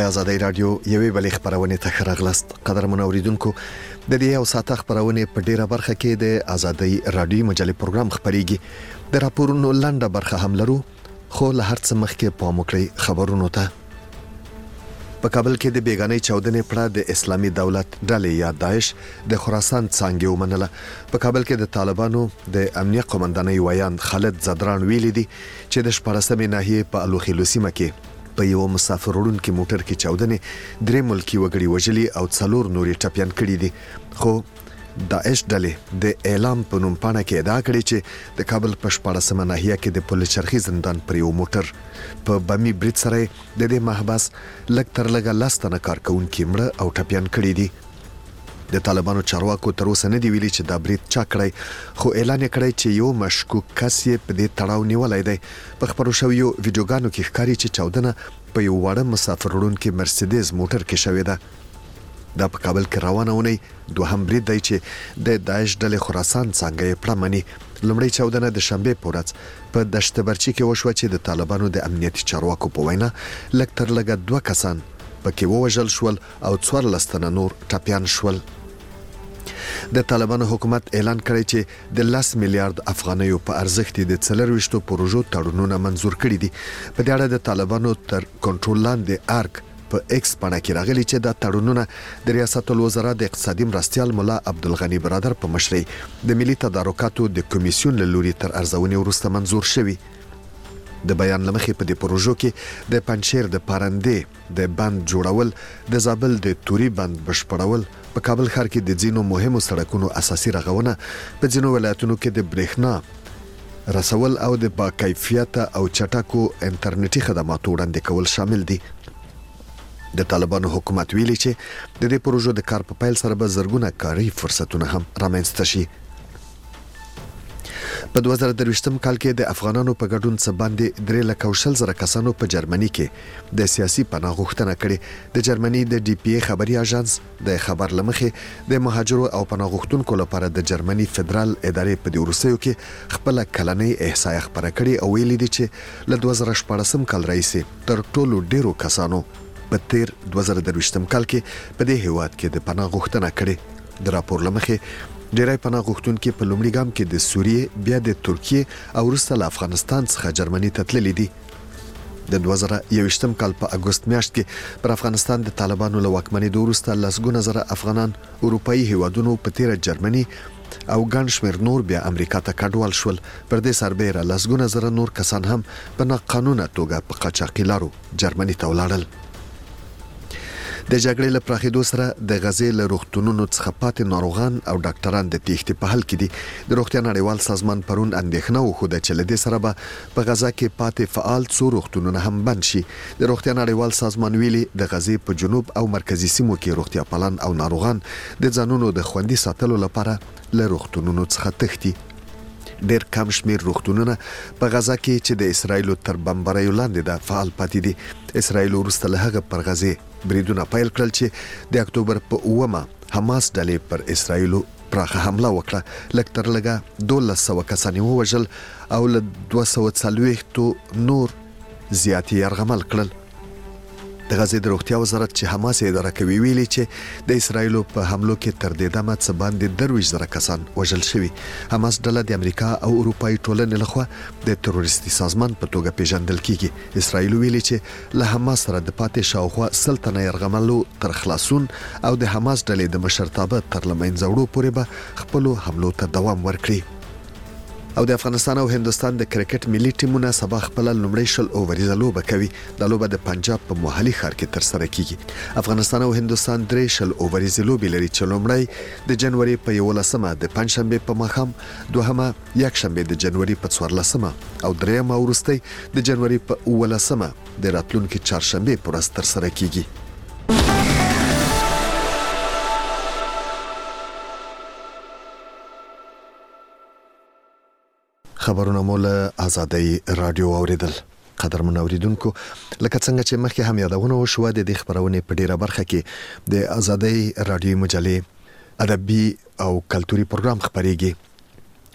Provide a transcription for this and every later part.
آزادۍ رادیو یوې بلې خبرونه ته راغلاست. قدرمن اوریدونکو، د دې او ساته خبرونه په ډیره برخه کې د آزادۍ رادیو مجلې پروګرام خبريږي. د راپورونو لنډه برخه هم لرو، خو له هر څه مخکې پام وکړئ خبرونو ته. په کابل کې د بیگانې چاودنې پړه د اسلامي دولت ډلې یا داعش د خراسان څنګه ومنله. په کابل کې د طالبانو د امنیه قومندانۍ ویان خالد زدران ویلي دي چې د 14مې ناحیې په الوخیلو سیمه کې په یو مسافر وړونکي موټر کې چاودنې 3 ملکی وګړي وژلي او 4 نورې ټپيان کړي دي. خو داعش ډلې د اعلام په نوم پاڼه کې ادعا کړې چې د کابل په 14مه ناحیه کې د پل چرخي زندان پر یو موټر په بمي برید سره د دې محبس لږ تر لږه 10 تنه کارکونکي مړه او ټپيان کړي دي. د طالبانو چارواکو تر اوسه نه دی ویلي چې دا برید چا کړی، خو اعلان کړی چې یو مشکوک کس یې په دې تړاو نیولای دی. په خبرو شویو ویډیوګانو کې ښکاري چې چاودنه په یو وړه مسافر وړونکي مرسيډیز موټر کې شوې ده. دا په کابل کې روانه ونی دوهم برید دی چې د داعش ډلې خراسان څنګه یې پړمني. لومړی چاودنه د شنبه په ورځ په دشت برچی کې وشو چې د طالبانو د امنیتي چارواکو په وینا لږ تر لږه 2 کسان پکې ووژل شول او 14 تنه نور ټپيان شول. د طالبانو حکومت اعلان کړی چې د 10 میلیارډ افغانیو په ارزښت د 24 پروژو تړونونه منزور کړي دي. په دې اړه د طالبانو تر کنټرول لاندې ارګ په ایکس باندې کې راغلي چې دا تړونونه د ریاست الوزرا د اقتصادي مرستيال مولا عبدالغنی برادر په مشرۍ د ملي تدارکاتو د کمیسیون له لوري تر ارزونې وروسته منزور شوی. د بیان لمخې په دې پروژو کې د پنځیر د پارندې د بند جوړول، د زابل د توري بند بشپړول، په کابل ښار کې د ځینو مهمو سړکونو اساسي رغونه، په ځینو ولایتونو کې د برېښنا رسول او د با کیفیت او چټکو انټرنیټي خدماتو وړاندې کول شامل دي. د طالبانو حکومت ویلي چې د دې پروژو د کار په پیل سره به زرګونه کاري فرصتونه هم رامنځته شي. په 2023م کال کې د افغانانو په ګډون څخه باندې 3,20,000 کسانو په جرمني کې د سیاسي پناه غوښتنه کړې. د جرمني د ډي پی ای خبري اژانس د خبر لمخې د مهاجرو او پناه غوښتونکو لپاره د جرمني فدرال ادارې په دې ورسېو کې خپل کلنۍ احصایه خبره کړې او ویلي دي چې له 2014م کال راځي تر ټولو ډیرو کسانو په تیر 2023م کال کې په دې هیواد کې د پناه غوښتنه کړې. د راپور لمخې ډیری پناه غوښتونکي په لومړي ګام کې د سوریې، بیا د ترکیې او وروسته له افغانستان څخه جرمني ته تللي دي. د 2021م کال په اگست میاشت کې پر افغانستان د طالبانو له واکمنۍ وروسته لسګونه زره افغانان اروپאי هیوادونو په تیر جرمني او ګڼ شمېر نور بیا امریکا ته کډوال شول. پر دې سربېره لسګونه زره نور کسان هم په ناقانونه توګه په قاچاقي لارو جرمني ته ولاړل. د جګړې له پراخېدو سره د غزې له روغتونونو څخه پاتې ناروغان او ډاکټران د تېښتې په حال کې دي. د روغتیا نړیوال سازمان پرون اندېښنه وښوده چې له دې سره به په غزا کې پاتې فعال څو روغتونونه هم بند شي. د روغتیا نړیوال سازمان ویلي د غزې په جنوب او مرکزي سیمو کې روغتیا پالان او ناروغان د ځانونو د خوندي ساتلو لپاره له روغتونونو څخه تښتي. ډېر کم شمیر روغتونونه په غزا کې چې د اسرایلو تر بمباریو لاندې د فعال پاتې دي. اسرایل وروسته له هغه پر غزې بریدونه پیل کړل چې د اکتوبر په 9مه حماس ډلې پر اسرایلو پراخه حمله وکړه. لږ تر لږه 1200 کسان ووژل او له 240 نور زیاتې یرغمل کړل. د غزې د روغتیا وزارت چې حماس اداره کوي ویلي چې د اسرایلو په حملو کې تر دې دمه څه باندې 23,000 کسان وژل شوي. حماس ډله د امریکا او اروپאי ټولنې لخوا د تروریستي سازمان په توګه پیژندل کیږي. اسرایل ویلي چې له حماس سره د پاتې شاوخوا 100 تنه یرغملو تر خلاصون او د حماس ډلې د مشرتابه تر لمنځه وړو پورې به خپل حملو ته دوام ورکړي. او د افغانستان او هندستان د کرکټ ملي ټیمونه سبا خپل لومړی شل اووریزه لوبه کوي. د لوبه د پنجاب په موهلي ښار کې تر سره کیږي. افغانستان او هندستان 3 شل اووریزه لوبې لري چې لومړی د جنوري په 11مه د پنځشنبه په ماښام، دوهمه یکشنبه د جنوري په 14مه او دریمه وروستۍ د جنوري په 18مه د راتلونکي چهارشنبه پر ورځ تر سره کیږي. خبرونه مول آزادۍ رادیو اوریدل. قدرمن اوریدونکو، لکه څنګه چې مخکې هم یادونه وشوه د دې خبرونه په ډیره برخه کې د آزادۍ رادیو مجلې ادبي او کلتوري پروګرام خبريږي.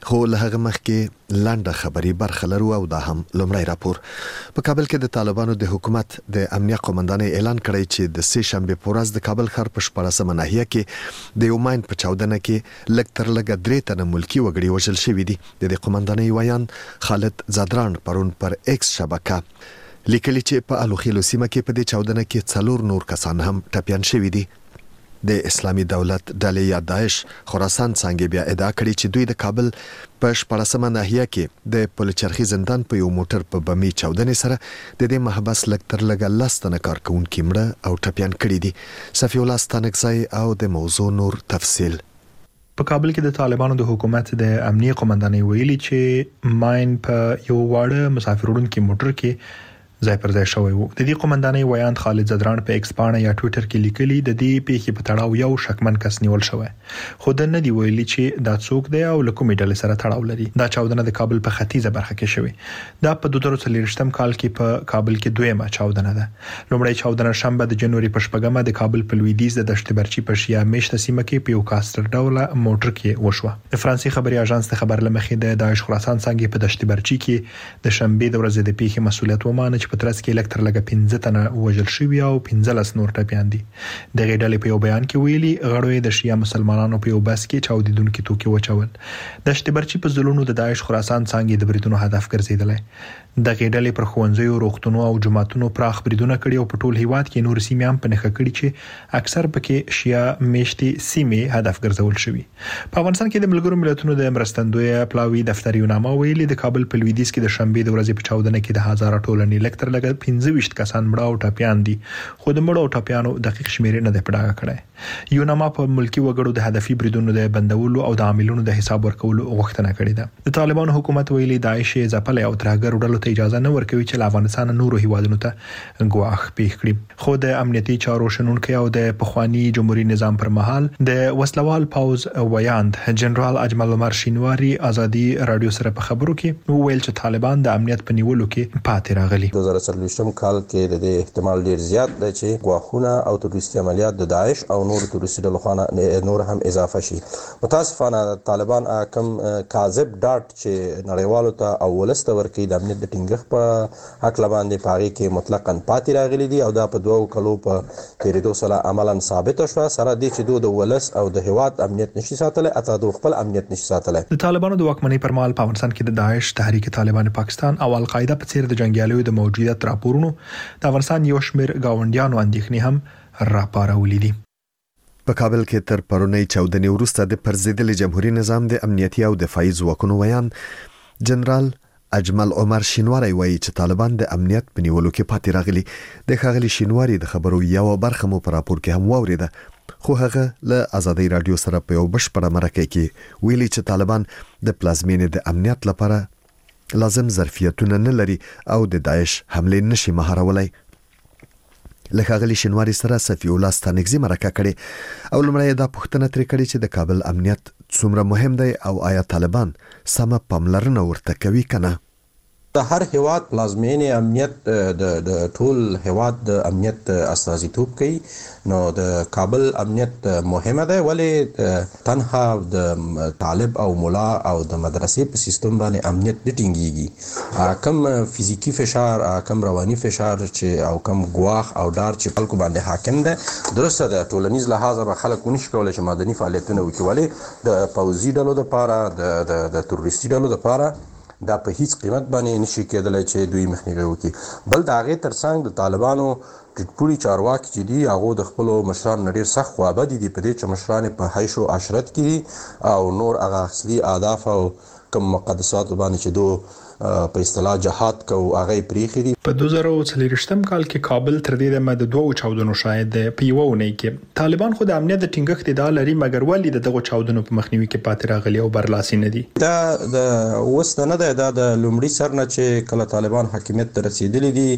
خو له هغه مخکې لنډه خبري برخه لرو او دا هم لومړی راپور. په کابل کې د طالبانو د حکومت د امنیت قومندانۍ اعلان کړی چې د سه شنبه په ورځ د کابل ښار په 14مه ناحیه کې د یو ماین په چاودنه کې لږ تر لږه 3 تنه ملکی وګړي وژل شوي دي. د قومندانۍ ویان خالد زادران پرون پر ایکس شبکه لیکلي چې په الوخیلو سیمه کې په دې چاودنه کې 4 نور کسان هم ټپیان شوي دي. د اسلامي دولت ډلې یا داعش خراسان څنګه بیا ادعا کړې چې دوی د کابل په 14مه ناحیه کې د پلچرخي زندان په یو موټر په بمي چاودنې سره د دې محبس لږ تر لږه 10 تنه کارکونکي مړه او ټپیان کړي دي. صفي الله ستانکزی او د موضوع نور تفصیل. په کابل کې د طالبانو د حکومت د امنیت قومندانۍ ویلي چې ماین په یو واړه مسافر وړونکي موټر کې ځای پر ځای شوی وو. د دې قومندانۍ ویان خالد زادران په ایکس پاڼه یا ټوئیټر کې لیکلي د دې پیښې په تړاو یو شکمن کس نیول شوی، خو د نه دی ویلي چې دا څوک دی او له کومې ډلې سره تړاو لري. دا چاودنه د کابل په ختیځه برخه کې شوې. دا په 2023م کال کې په کابل کې دویمه چاودنه ده. لومړی چاودنه شنبه د جنوري په 14مه د کابل په لویدیځ د دشت برچی په شیا میشته سیمه کې په یو کاستر ډوله موټر کې وشوه. د فرانسې خبري اژانس ته خبر لمخې د داعش خراسان څنګه په دشت برچی کې د شنبه د ورځې د پیښې مسؤلیت ومانه چې په ترڅ کې الکتر 15 تنه وژل شوي او 15 نور ټپیان دي. د غېډلې په یو بیان کې ویلي غړوي د شیا مسلمانانو په یو بس کې چاودیدونکو توکي وچول. د شتبرچی په ځلونو د داعش خراسان څنګه د بریدونو هدف ګرځیدل. د غېډلې پر خوندزیو روغتونو او جماعتونو پراخ بریدونه کړي او په ټول هیواد کې نور سیمې هم په نخښه کړي چې اکثر پکې شیا میشتي سیمې هدف ګرځول شوي. په افغانستان کې د ملګرو ملتونو د مرستندوی پلاوی دفتر یونامه ویلي د کابل په لویدیځ کې د شنبه د ورځې په چاودنه کې د هزار ټولنې لکتر لګ 15 کسان مړه او ټپیان دي، خو د مړو او ټپیانو دقیق شمیرې نه ده پډاګه کړې. یونامه په ملکی وګړو د هدفي بریدونو د بندولو او د عاملونو د حساب ورکولو غوښتنه کړې ده. د طالبانو حکومت ویلي داعش ځپل او ترهګر ډلو ته اجازه نه ورکوي چې افغانستان نورو هیوادونو ته ګواښ پیښ کړي. خو د امنیتي چارو شنونکو او د پخوانی جمهوریت نظام پر مهال د وسلوال پاوز ویاند جنرال اجمل عمر شینواری ازادي رادیو سره په خبرو کې ویل چې طالبان د امنیت په نیولو کې پاتې راغلي. 2023م کال کې د احتمال ډیر زیات دی چې ګواښونه او تروریستي عملیات د داعش او نور تروریستي ډلو خانه نور هم اضافه شي. متاسفانه طالبان کوم کاذب ډاټ چې نړیوالو ته او ولسته ورکړي د امنیت د ټینګښت په حق باندې پاره کې مطلقاً پاتې راغلي دي او دا په 2 کلو په تیریدو سره عملاً ثابت شو سره دي چې د ولس او د هیواد امنیت نشي ساتل اته د خپل امنیت نشي ساتل. د طالبانو د واکمنۍ پر مهال په افغانستان کې د داعش تحریک طالبان پاکستان او القاعده په څیر د جنگیالیو د موجودیت راپورونو د افغانستان یو شمېر گاونډیانو اندېښنې هم راپارولې دي. په کابل کې تر پرونی چاودنې وروسته د پرزیدل جمهوریت نظام د امنیتي او دفاعي ځواکونو ویان جنرال اجمل عمر شینواری وایي چې طالبان د امنیت په نیولو کې پاتې راغلي. د ښاغلي شینواری د خبرو یو برخه مو په راپور کې هم واوریده، خو هغه له ازادي رادیو سره په یو بشپړه مرکه کې ویلي چې طالبان د پلازمینې د امنیت لپاره لازم ظرفیتونه نه لري او د داعش حمله نشي مهارولای. له ښاغلي شینواری سره صفي الله ستانکزی مرکه کړي او لمړی دا پوښتنه ترې کړې چې د کابل امنیت څومره مهم دی او آیا طالبان سمه پاملرنه ورته کوي کنه. د هر هیواد پلازمینې امنیت د ټول هیواد د امنیت استازیتوب کوي. نو د کابل امنیت مهمه ده ولې تنها د طالب او مولا او د مدرسې په سیستم باندې امنیت نه ټینګيږي. کم فزیکی فشار کم رواني فشار چې او کم ګواښ او ډار چې خلکو باندې حاکم ده درسته د ټولنیز لحاظه به خلک ونشي کولای چې مدني فعالیتونه وکړي ولې د پوځي ډلو لپاره د تروریستي ډلو لپاره دا په هیڅ قیمت باندې نشي کېدلی چې دوی مخنیوي وکړي. بل د هغې ترڅنګ د طالبانو ټیټپوړي چارواکي چې دي هغه د خپلو مشرانو نه ډېر سخت خوابدي دي په دې چې مشران په حیش و عشرت کې او نور هغه اصلي اهداف او کوم مقدسات باندې چې دو په اصطلاح جهاد کو هغه پریخي دي. په 2023م کال کې کابل تر دې د دوه چاودنو شاهد په یو ونې کې طالبان خو د امنیت د ټینګښت ادعا لري مګر ولې دغه چاودنو په مخنیوي کې پاتې راغلي او برلاسي نه دي. دا د اوس نه ده دا د لومړي سر نه چې کله طالبان حاکمیت ته رسیدلي دي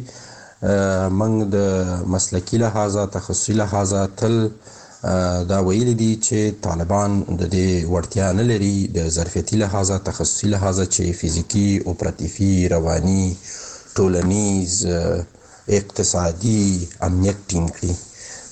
موږ د مسلکي لحاظه تخصصي لحاظه تل دا ویلي دي چې طالبان د دې وړتیا نه لري د ظرفیتي لحاظه تخصصي لحاظه چې فزیکی اپراتیفي رواني ټولنیز اقتصادي امنیت ټینګ کړي.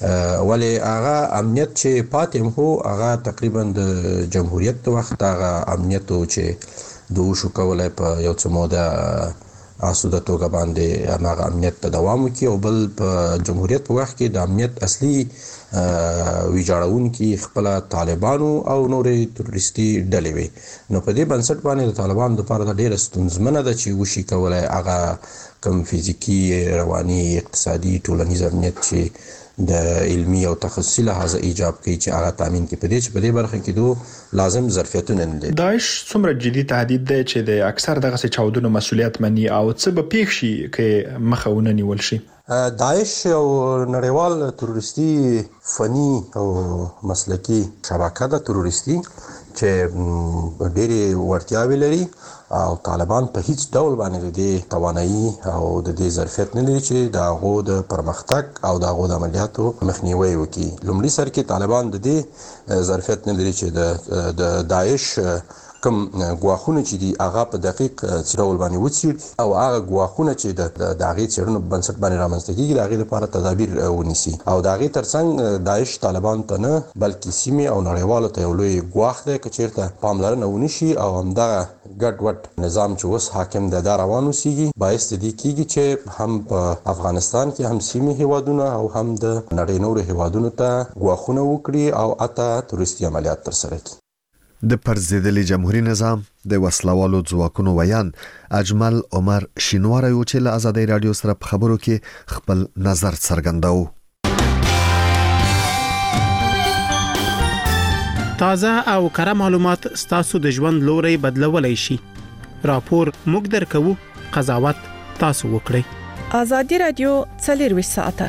ولی هغه امنیت چې پاتې هو هغه تقریبا د جمهوریت وخت هغه امنیت چې دوه شو کولای په یو څه موده اسوده توګه باندې هغه امنیت ته دوام وکړي او بل په جمهوریت په وخت کې د امنیت اصلي ویجاړونکي خپل طالبانو او نورې تروریستي ډلې وي. نو په دې بنسټ باندې د طالبانو لپاره د ډېر ستونزمنه ده چې وشي کولای هغه کم فزیکی رواني اقتصادي ټولنیز امنیت چې د علمي او تخصصي لحاظه ایجاب کوي چې هغه تامین کوي. په دې برخه کې دوه لازم ظرفیتونه نه دي. داعش څومره جدي تهدید دی چې د اکثر دغه چاودنو مسولیت مني او څه به پیښ شي چې مخاونه نیول شي؟ داعش یو نړیوال تروریستي فني او مسلکي شبکه ده تروریستي چې ډېری وړتیاوې لري او طالبان په هیڅ ډول باندې د توانایي او د دې ظرفیت نه لري چې د هغو د پرمختګ او د هغو د عملیاتو مخنیوي وکړي. لومړي سر کې طالبان د دې ظرفیت نه لري چې د داعش کوم ګواښونه چې دي هغه په دقیق ډول باندې وڅېړي او هغه ګواښونه چې د هغې څېړنو په بنسټ باندې رامنځته کېږي د هغې لپاره تدابیر ونیسي او د هغې ترڅنګ داعش طالبان ته نه بلکې سیمې او نړیوالو ته یو لوی ګواښ دی که چېرته پاملرنه ونشي او همدغه ګډ وډ نظام چې اوس حاکم دی دا روان اوسېږي باعث د دې کېږي چې هم په افغانستان کې هم سیمې هیوادونه او هم د نړۍ نورو هیوادونو ته ګواښونه وکړي او حتی تروریستي عملیات ترسره کړي. د پرځېدلي جمهوریت نظام د وسلوالو ځواکونو ویان اجمل عمر شینواری و چې له آزادۍ رادیو سره په خبرو کې خپل نظر څرګنداوه. تازه او کره معلومات ستاسو د ژوند لوري بدلولای شي. راپور موږ درکوو، قضاوت تاسو وکړئ. آزادۍ رادیو 24 ساعته.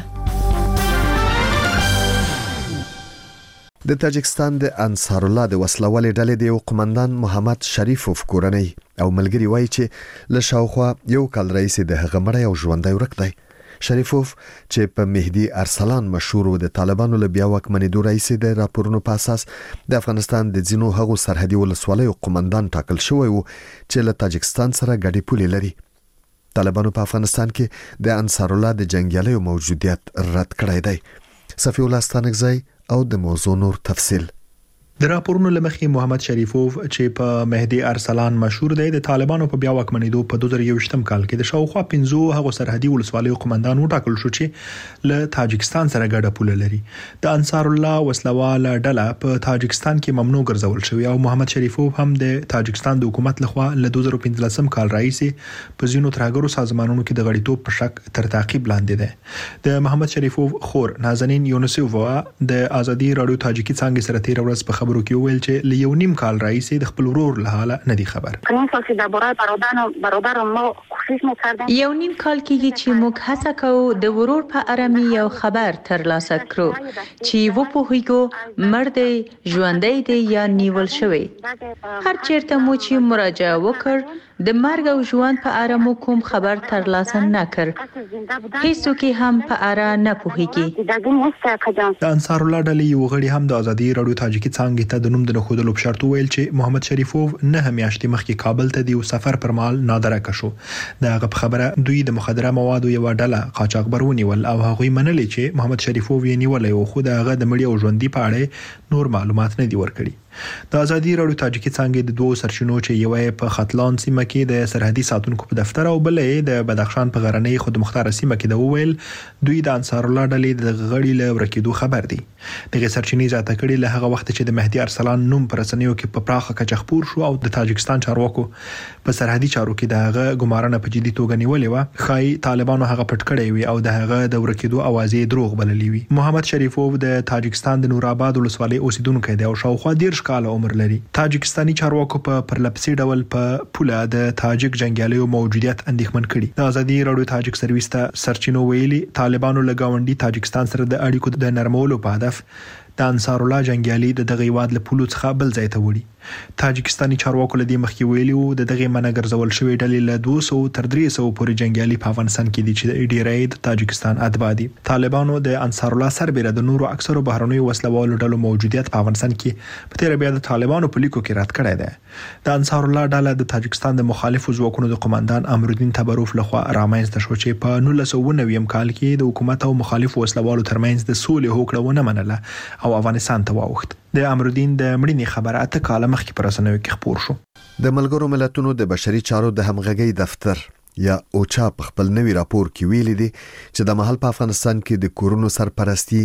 د تاجکستان د انصار الله د وسلوالې ډلې د یو قومندان محمد شریفوف کورنۍ او ملګری وایي چې له شاوخوا یو کال رئیس د هغه مړی او ژوندی ورک دی. شریفوف چې په مهدی ارسلان مشهور و د طالبانو له بیا واکمنېدو رئیس د راپورونو په اساس د افغانستان د ځینو هغو سرحدي ولسوالیو قومندان ټاکل شوی و چې له تاجکستان سره ګډې پولې لري. طالبانو په افغانستان کې د انصار الله د جنگیالیو موجودیت رد کړی دی. صفی الله ستانکزی او د موضوع نور تفصیل. د راپورونو لمخې محمد شریفوف چې په مهدی ارسلان مشهور دی د طالبانو په بیا واکمنېدو په 2021 کال کې د شاوخوا 15 هغو سرحدي ولسوالیو قومندان وټاکل شو چې له تاجکستان سره ګډه پوله لري. د انصار الله وسلواله ډله په تاجکستان کې ممنوع ګرځول شوی او محمد شریفوف هم د تاجکستان د حکومت لخوا له 2015 کال راهیسې په ځینو ترهګرو سازمانونو کې د غړیتوب په شک تر تعقیب لاندې دی. د محمد شریفوف خور نازنین یونسوفا د آزادۍ رادیو تاجیکی څنګه سره تیر ورځ په خبرو کې ویل چې له یو نیم کال راهیسې د خپل ورور له حاله نه دی خبر. یو نیم کال کېږي چې موږ هڅه کوو د ورور په اړه مې یو خبر ترلاسه کړو چې وپوهیږو مړ دی ژوندی دی یا نیول شوی. هر چیرته مو چې مراجعه وکړ د مرګ او ژوند په اړه مو کوم خبر ترلاسه نه کړ. هیڅوک هم په اړه نه پوهیږي. د انصار الله ډلې یو غړي هم د آزادۍ رادیو تاجیکی څنګه ته د نوم د نخودلو په شرط ویل چې محمد شریفوف نه میاشتې مخکې کابل ته د سفر پر مهال نادره شو. د هغه خبره دوی د مخدره موادو یو ډله قاچاقبر ونیول او هغوی منلي چې محمد شریفوف یې نیولای او خو د هغه د مړي او ژوندۍ په اړه نور معلومات نه دی ورکړي. د آزادۍ رادیو تاجیکی څنګه د دوه سرچینو چې یو په ختلان سیمه کې د سرحدي ساتونکو په دفتر او بلې د بدخشان په غرنۍ خودمختار سیمه کې د وویل دوی د انصار الله ډلې د غړي له ورکېدو خبر دي. دغه سرچینې زیاته کړي له هغه وخت چې د مهدی ارسلان نوم پر رسنیو کې په پراخه کچه خپور شو او د تاجکستان چارواکو په سرحدي چارو کې د هغه ګمارنه په جدي توګه نیولې و. خای طالبانو هغه پټ کړی وي او د هغه د ورکېدو اوازې دروغ بللې وي. محمد شریفوف د تاجکستان د نورآباد ولسوالۍ اوسیدونکی دی او شاوخوا 10 کال عمر لري. تاجکستاني چارواکو په پرلپسې ډول په پوله د تاجک جنگیالیو موجودیت اندېښمن کړي. د آزادۍ رادیو تاجک سرویس ته سرچینو ویلي طالبانو له گاونډي تاجکستان سره د اړیکو د نرمولو په هدف د انصار الله جنگیالي د دغه هیواد له پولو څخه بل ځای ته وړي. تاجکستاني چارواکو له دې مخکې ویلي وو د دغه منګرزول شوی ډلې له 200 تر 300 پورې جنگیالي په افغانستان کې دي چې ډیری د تاجکستان اتباع دي. طالبانو د انصار الله سربېره د نورو اکثرو بهرنیو وسلوالو ډلو موجودیت په افغانستان کې په تیر بیا د طالبانو په لیکو کې رد کړی دی. د انصار الله ډله د تاجکستان د مخالفو ځواکونو د قومندان امرالدین تبروف لخوا رامنځته شو چې په 1990 کال کې د حکومت او مخالفو وسلوالو ترمنځ د سولې هوکړه ونه منله او افغانستان ته واوښت. د امرالدین د مړینې خبره اته کاله مخکې پر رسنیو کې خپور شو. د ملګرو ملتونو د بشري چارو د همغږي دفتر یا اوچا په خپل نوي راپور کې ویلي دي چې د محل په افغانستان کې د کورونو سرپرستی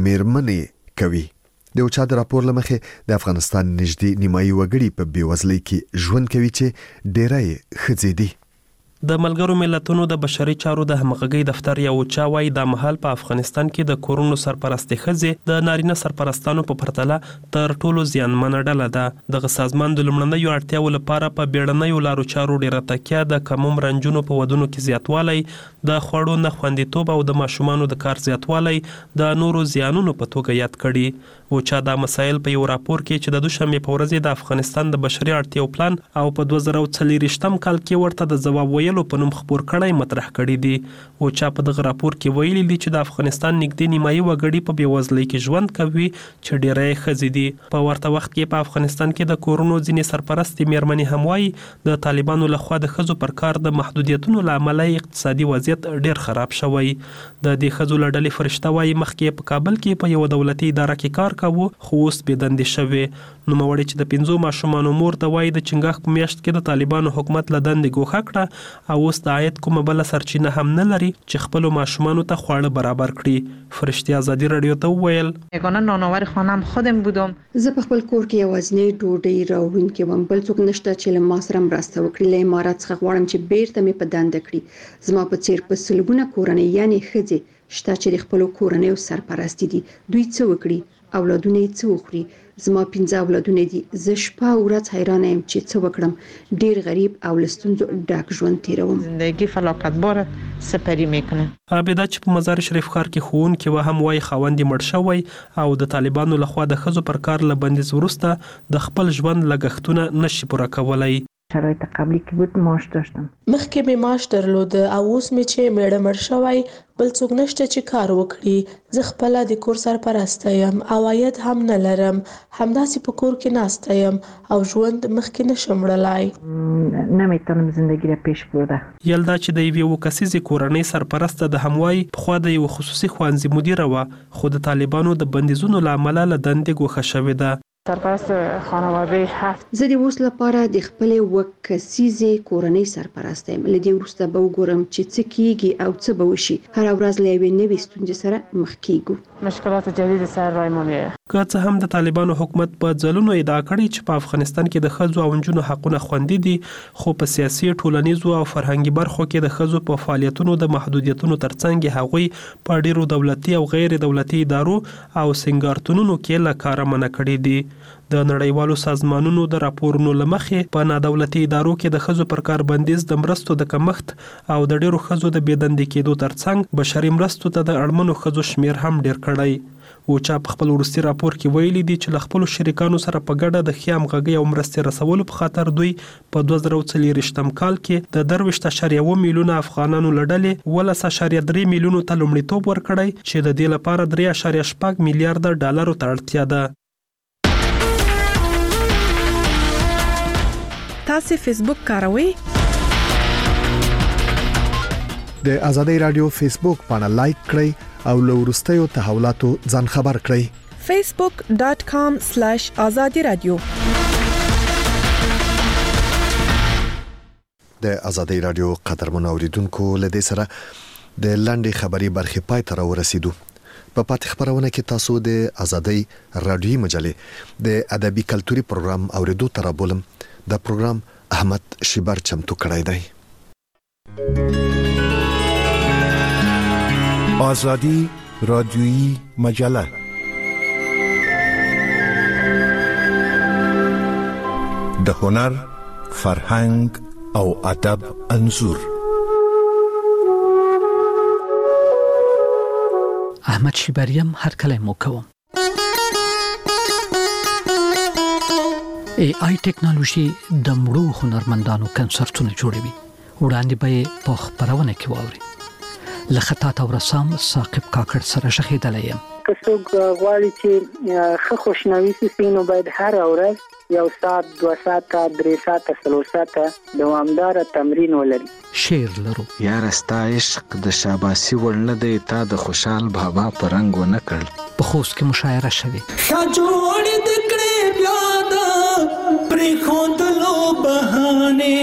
میرمنې کوي. د اوچا د راپور لمخې د افغانستان نږدې نیمایي وګړي په بیوزلۍ کې ژوند کوي چې ډېری ښځې دي. د ملګرو ملتونو د بشري چارو د همغږي دفتر یا اوچا وايي د محل په افغانستان کې د کورونو سرپرستي ښځې د نارینه سرپرستانو په پرتله تر ټولو زیانمنه ډله ده. دغه سازمان د لومړنیو اړتیاو لپاره په بیړنیو لارو چارو ډیره تکیه د کم عمر رنجونو په ودونو کې زیاتوالی، د خوړو نه خوندیتوب او د ماشومانو د کار زیاتوالی د نورو زیانونو په توګه یاد کړي. اوچا دا مسایل په یو راپور کې چې د دوشنبه په ورځ د افغانستان د بشري اړتیاو پلان او په 2024 کال کې ورته د جواب ویلو په نوم خبر کړی مطرح کړی دی. اوچا په دغه راپور کې ویلي دي چې د افغانستان نږدې نیمایي وګړي په بیوزلۍ کې ژوند کوي چې ډېری ښځې دي. په ورته وخت کې په افغانستان کې د کورونو ځینې سرپرستې میرمنې هم وایي د طالبانو لخوا د ښځو پر کار د محدودیتونو له امله اقتصادي وضعیت ډېر خراب شوی. د دې ښځو له ډلې فرشته وایي مخکې په کابل کې په یو دولتي اداره کې کار کاوه خو اوس بې دندې شوې. نوموړې چې د 5 ماشومانو مور ته وایي د چنګاښ په میاشت کې د طالبانو حکومت له دندې ګوښه کړه او اوس د عاید کومه بله سرچینه هم نه لري چې خپلو ماشومانو ته خواړه برابر کړي. فرشتي ازادي رادیو ته وویل یگانه نانآور خانم خودم بودم. زه په خپل کور کې یوازینی ډوډۍ راوړونکې وم، بل څوک نشته چې له ما سره مرسته وکړي. له امارات څخه غواړم چې بیرته مې په دنده کړي. زما په څیر په سلګونه کورنۍ یعنی ښځې شته چې د خپلو کورنیو سرپرستی دي. دوی څه وکړي؟ اولادونه یې څه وخوري؟ زما 15 اولادونه دي. زه شپه او ورځ حیرانه یم چې څه وکړم. ډیر غریب او له ستونزو ډک ژوند تیروم. زندگی فلاکتبار سپری میکنه. عابده چې په مزار شریف ښار کې ښوونکې و هم وایي خاوند یې مړ شوی او د طالبانو لخوا د ښځو پر کار له بندیز وروسته د خپل ژوند لګښتونه نشي پوره کولی. شرایط قبلی که بود معاش داشتم. مخکې مې معاش درلود او اوس مې چې میړه مړ شوی بل څوک نشته چې کار وکړي. زه خپله د کور سرپرسته یم او عاید هم نه لرم. همداسې په کور کې ناسته یم او ژوند مخکې نشم وړلی. نمیتونم زندگی را پیش برده. یلدا چې د یوې کسیزې کورنۍ سرپرسته د هموای پخوا د یو خصوصي ښوونځي مدیره وه خو د طالبانو د بندیزونو له امله له دندې ګوښه شوې ده. سرپرست خانواده 7. زه د اوس لپاره د خپلې وکسیزې کورنۍ سرپرست یم. له دې وروسته به وګورم چې څه کیږي او څه به وشي. هر ورځ له یوې نوې ستونزې سره مخ کیږو. مشکلات جدید سر رای مونږه. که څه هم د طالبانو حکومت په ځلونو ادعا کړې چې په افغانستان کې د ښځو او نجونو حقونه خوندي دي خو په سیاسي، ټولنیزو او فرهنګي برخو کې د ښځو په فعالیتونو د محدودیتونو ترڅنګ هغوی په ډیرو دولتي او غیر دولتي ادارو او سنگارتونونو کې له کاره منع کړي دي. د نړیوالو سازمانونو د راپورونو لمخې په نادولتي ادارو کې د ښځو پر کار بندیز د مرستو د کمښت او د ډیرو ښځو د بېدندې کېدو ترڅنګ بشري مرستو ته د اړمنو ښځو شمیر هم ډیر کړی. اوچا په خپل وروستي راپور کې ویلي دي چې له خپلو شریکانو سره په ګډه د ښې همغږۍ او مرستې رسولو په خاطر دوی په 2024 کال کې د 23.1 میلیونه افغانانو له ډلې 11.3 میلیونو ته لومړیتوب ورکړی چې د دې لپاره 3.8 میلیارډ ډالرو ته اړتیا ده. تاسو فیسبوک کاروئ؟ د ازادۍ رادیو فیسبوک باندې لایک کړئ او له وروستیو تحولاتو ځان خبر کړئ. facebook.com/azadi radio. د ازادۍ رادیو قدرمن اوریدونکو له دې سره د لاندې خبري برخې پای ته ورسیدو. په پاتې خبرونه کې تاسو د ازادۍ رادیو مجلې د ادبي کلتوري پروګرام اوریدو تر بولم. دا پروګرام احمد شیبر چمتو کړی دی. آزادی رادیویی مجله د هنر، فرهنګ او ادب انځور. احمد شیبریم هر کله مو کوم. AI ټیکنالوژي د مړو هنرمندانو کنسرتونه جوړوي. وړاندې به په خبرونه کې واوري. لخطا او رسام ثاقب کاکړ سره شخیدل یم. که څوک غواړي چې ښه خوشنوي سي نو باید هر ورځ 1 ساعت 2 ساعت 3 ساعت 4 ساعت دوامدار تمرین ولري. شعر لرو. یار ستا عشق د شاباسي ورنه دی تا د خوشحال بابا پرنګ و نه کړ. په خوست کې مشاعره شوه. خجوړ دکړې بیا دا پرې خوندلو بهانه.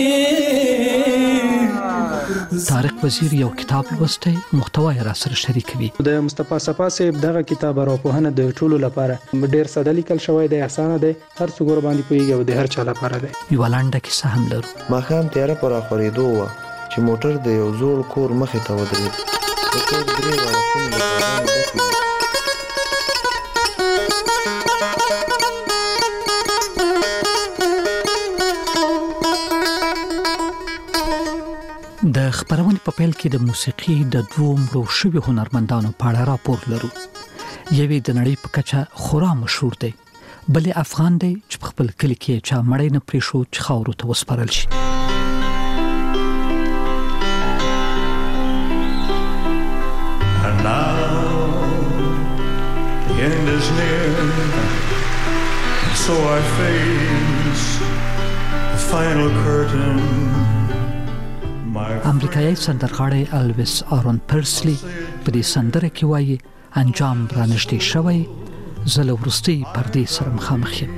طارق وزیر یو کتاب لوسته محتوا یې را سره شریکوي. د مصطفی صفا صاحب دغه کتاب راپوهنه د ټولو لپاره ډیر ساده لیکل شوی دی، اسانه دی، هر څوک ور باندې پوهیږي او د هر چا لپاره دی. یو لاندې کیسه هم لرو. ماښام تیاره پر اخورېدو و چې موټر د یو زوړ کور مخې ته ودرېد. د کور درې غاړکۍ له بارانه ډکې وې. د خبرونې په پیل کې د موسیقي د دوو مړو شوي هنرمندانو په اړه راپور لرو. یوې د نړۍ په کچه خورا مشهور دی، بلې افغان دی چې په خپل کلي کې چا مړی نه پرېښود چې خاورو ته وسپارل شي. And now the end is near, so I face the final curtain. امریکایي سندرغاړی الویس آرون پرسلی په دې سندره کې وایي انجام را نږدې شوی، زه له وروستۍ پردې سره مخامخ یم.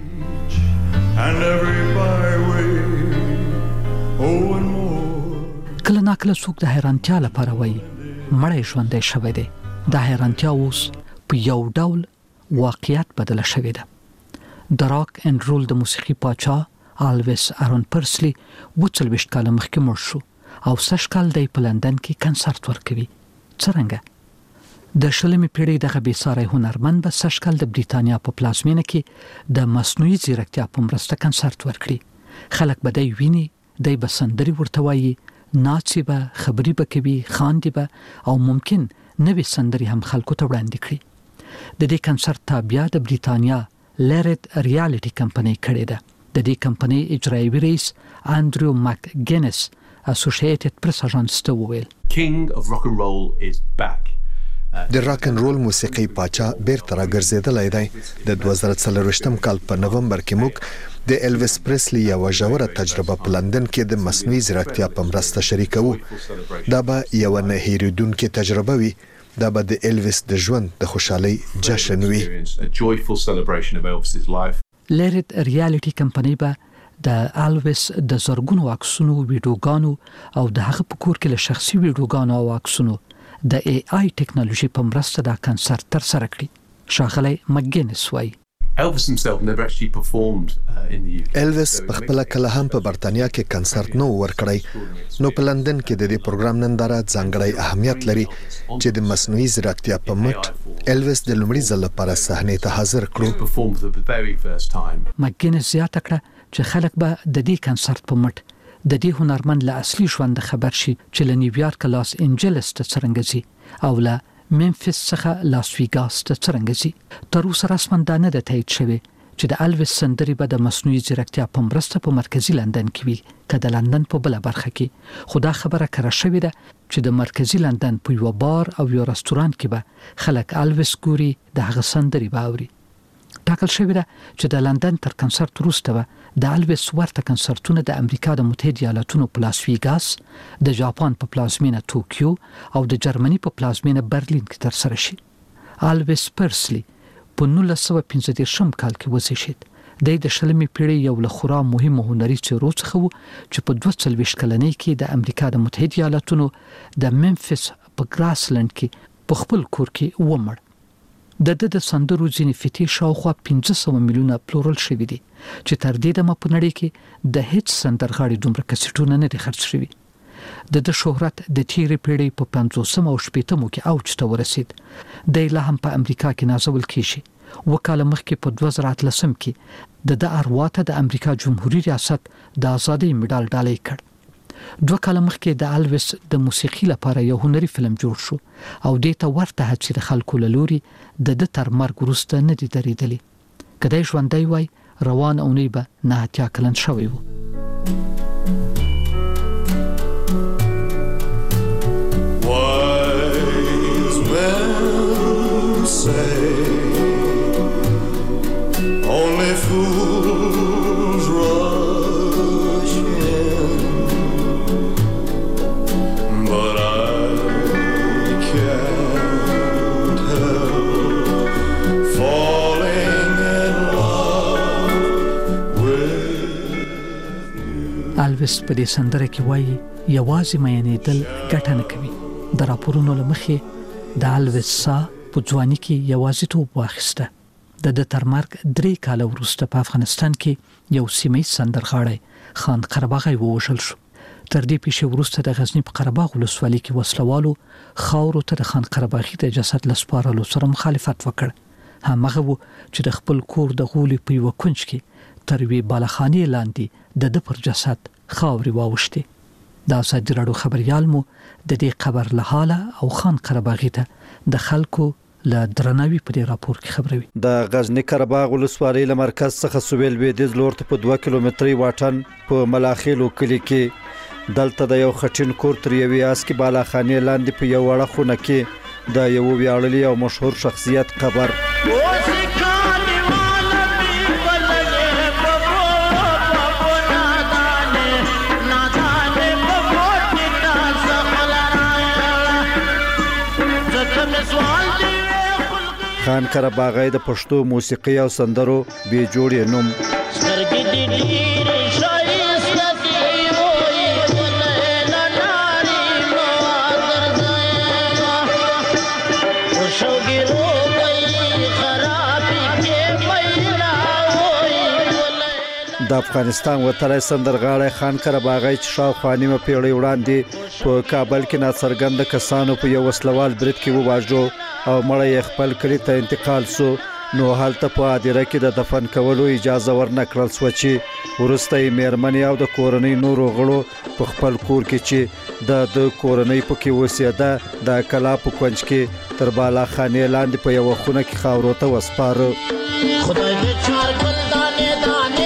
کله ناکله څوک د حیرانتیا لپاره وایي مړی ژوندی شوی دی. دا حیرانتیا اوس په یو ډول واقعیت بدله شوې ده. د راک اینډ رول د موسیقي پاچا الویس آرون پرسلی 40 کاله مخکې مړ شو او 6 کال دی په لندن کې کنسرت ورکوي. څرنګه د 20مې پیړۍ دغه بېساری هنرمند به 6 کال د بریتانیا په پلازمینه کې د مصنوعي ځیرکتیا په مرسته کنسرت ورکړي. خلک به دی ویني، دی به سندري ورته وایي، ناڅي به، خبري به کوي، خاندي به او ممکن نوې سندري هم خلکو ته وړاندې کړي. د دې کنسرت تابعه د بریتانیا لرد ریالټي کمپنۍ کړې ده. د دې کمپنۍ اجرایي رئیس انډریو مکګینس اسوسییټډ پریس اژانس ته وویل King of rock and roll is back. د راک ان رول موسیقي پاچا بیرته راګرځېدلی دی. د 2024 کال په نومبر کې موږ د الویس پریسلی یو ژوره تجربه په لندن کې د مصنوعي ځیرکتیا په مرسته شریکوو. دا به یو نه هېرېدونکې تجربه وي. دا به د الویس د ژوند د خوشحالۍ جشن وي. لرد ریالټي کمپنۍ به د الویس د زرګونو عکسونو، ویډیوګانو او د هغه په کور کې له شخصي ویډیوګانو او عکسونو د AI ټیکنالوژي په مرسته دا کنسرت ترسره کړي. ښاغلی مکګینس وایي Elvis himself never actually performed in the UK. الویس په خپل کله هم په برتانیا کې کنسرت نو ورکړی، نو په لندن کې د دې پروګرام ننداره ځانګړی اهمیت لري چې د مصنوعي ځیرکتیا په مټ الویس د لومړي ځل لپاره صحنې ته حاضر کړو. مکګینس زیاته کړه چې خلک به د دې کنسرت په مټ د دې هنرمند له اصلي ژوند خبر شي چې له نیویارک لاس انجلس ته څرنګه ځي او له ممفیس څخه لاس ویګاس ته څرنګه ځي. تر اوسه رسماً دا نه ده تایید شوی چې د الویس سندرې به د مصنوعي ځیرکتیا په مرسته په مرکزي لندن کې وي که د لندن په بله برخه کې. خو دا خبره کره شوې ده چې د مرکزي لندن په یو بار او یو رستورانت کې به خلک الویس ګوري، د هغه سندرې به اوري. ټاکل شوې ده چې د لندن تر کنسرت وروسته به د الویس ورته کنسرتونه د امریکا د متحده ایالاتونو په لاس ویګاس، د جاپان په پلازمینه توکیو او د جرمني په پلازمینه برلین کې ترسره شي. الویس پرسلی په 1935 کال کې وزیږید. د 20مې پیړۍ یو له خورا مهمو هنري څېرو څخه و چې په 42 کلنۍ کې د امریکا د متحده ایالاتونو د ممفیس په ګراسلند کې په خپل کور کې ومړ. د سندرو ځینې فتې شاوخوا 500 میلیونه پلورل شوي دي چې تر دې دمه په نړۍ کې د هیڅ سندرغاړي دومره کسټونه نه دي خرڅ شوي. د شهرت د تیرې پیړۍ په 50 او 60 کې اوج ته ورسید. د لا هم په امریکا کې نازول کیږي. وکاله مخکې په 2013 کې د اروا ته د امریکا جمهوریت ریاست د ازادۍ مډال ډالۍ کړ. 2 کال مخکې د الویس د موسیقي لپاره یو هنري فلم جوړ شو او دې ته ورته هڅې د خلکو له لوري د تر مرګ وروسته نه دي درېدلې. کله ژوندۍ وای روان اونۍ به 89 کلن شوی و. Wise men say only fools rush in, but I can't help falling in love with you. الویس په دې سندره کې وایي یوازې مینېدل ګټه نه کوي. د راپورونو له مخې د الویس سا په ځواني کې یوازیتوب واخیسته. د تر مرګ 3 کال وروسته په افغانستان کې یو سیمه سندرغاړی خان قرباغی ووژل شو. تر دې پیښې وروسته د غزنی په قرباغ ولسوالۍ کې وسلوالو خاورو ته د خان قرباغی د جسد لسپارلو سره مخالفت وکړ. همغه وو چې د خپل کور د غولي په یو کونج کې تر وی بالاخانه لاندې د پر جسد خاوري واوښتي. دا ازادي راډیو خبريال مو د دې خبر له حاله او خان قرباغی ته د خلکو له درناوي په دې راپور کې خبروي. د غزنی قرباغ ولسوالۍ له مرکز څخه سویل لویدیځ لور ته په 2 کیلومتري واټن په ملاخیلو کلی کې دلته د یو خټین کور تر یوې اسکی بالاخانه لاندې په یو وړه خونه کې د یو ویاړلي او مشهور شخصیت قبر خان قرباغی د پښتو موسیقي او سندرو به جوړې نوم د افغانستان وتړی سندرغاړی خان قرباغی چې شاوخوا نیمه پیړۍ وړاندې په کابل کې ناڅرګند کسانو په یو وسلوال برید کې وواژو او مړی یې خپل کلي ته انتقال سو. نو هلته په هدیره کې د دفن کولو اجازه ورنکړل سوه چې وروسته یې میرمنې او د کورنۍ نورو غړو په خپل کور کې چې د کورنۍ پکې اوسېده د کلا په کونج کې تر بالاخانې لاندې په یوه خونه کې خاورو ته وسپاره. خدای دې چار ګل دانې دانې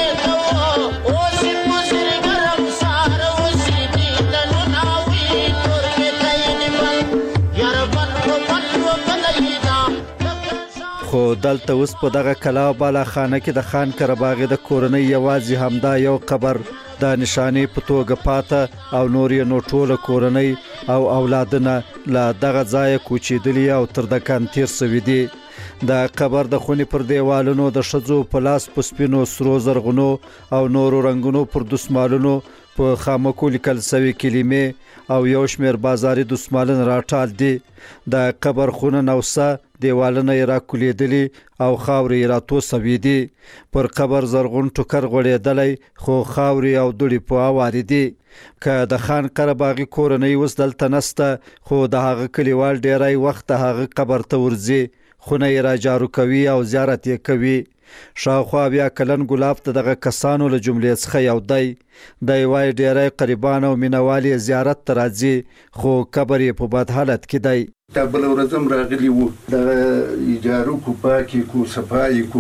خو دلته اوس په دغه کلا بالاخانه کې د خان قرباغی د کورنۍ یوازې همدا یو قبر د نشانې په توګه پاته او نور یې نو ټوله کورنۍ او اولادونه له دغه ځایه کوچېدلي او تر دکان تیر سوي دي. د قبر د خونې پر دیوالونو د ښځو په لاس په سپینو سرو زرغونو او نورو رنګونو پر دسمالونو په خامکو لیکل سوي کلمې او یو شمېر بازاري دسمالونه راټال دي. د قبر خونه نوسه دیوالونه یې راکولیدلي او خاورې یې راتو سوي دي. پر قبر زرغون ټوکر غوړېدلی خو خاورې او دوړې په اوارې دي. که د خان قرباغي کورنۍ اوس دلته نسته خو د هغه کلیوال ډیری وخت د هغه قبر ته ورځي، خونه یې را جارو کوي او زیارت یې کوي. شاوخوا 20 کلن ګلاب ته دغه کسانو له جملې څخه یو دی. د یوای ډیری قریبان او مینوالي زیارت ته راځي خو قبر یې په بد حالت کې دی. دا بل ورځم راغلی وو د ایجارو کو پاکي کو صفای کو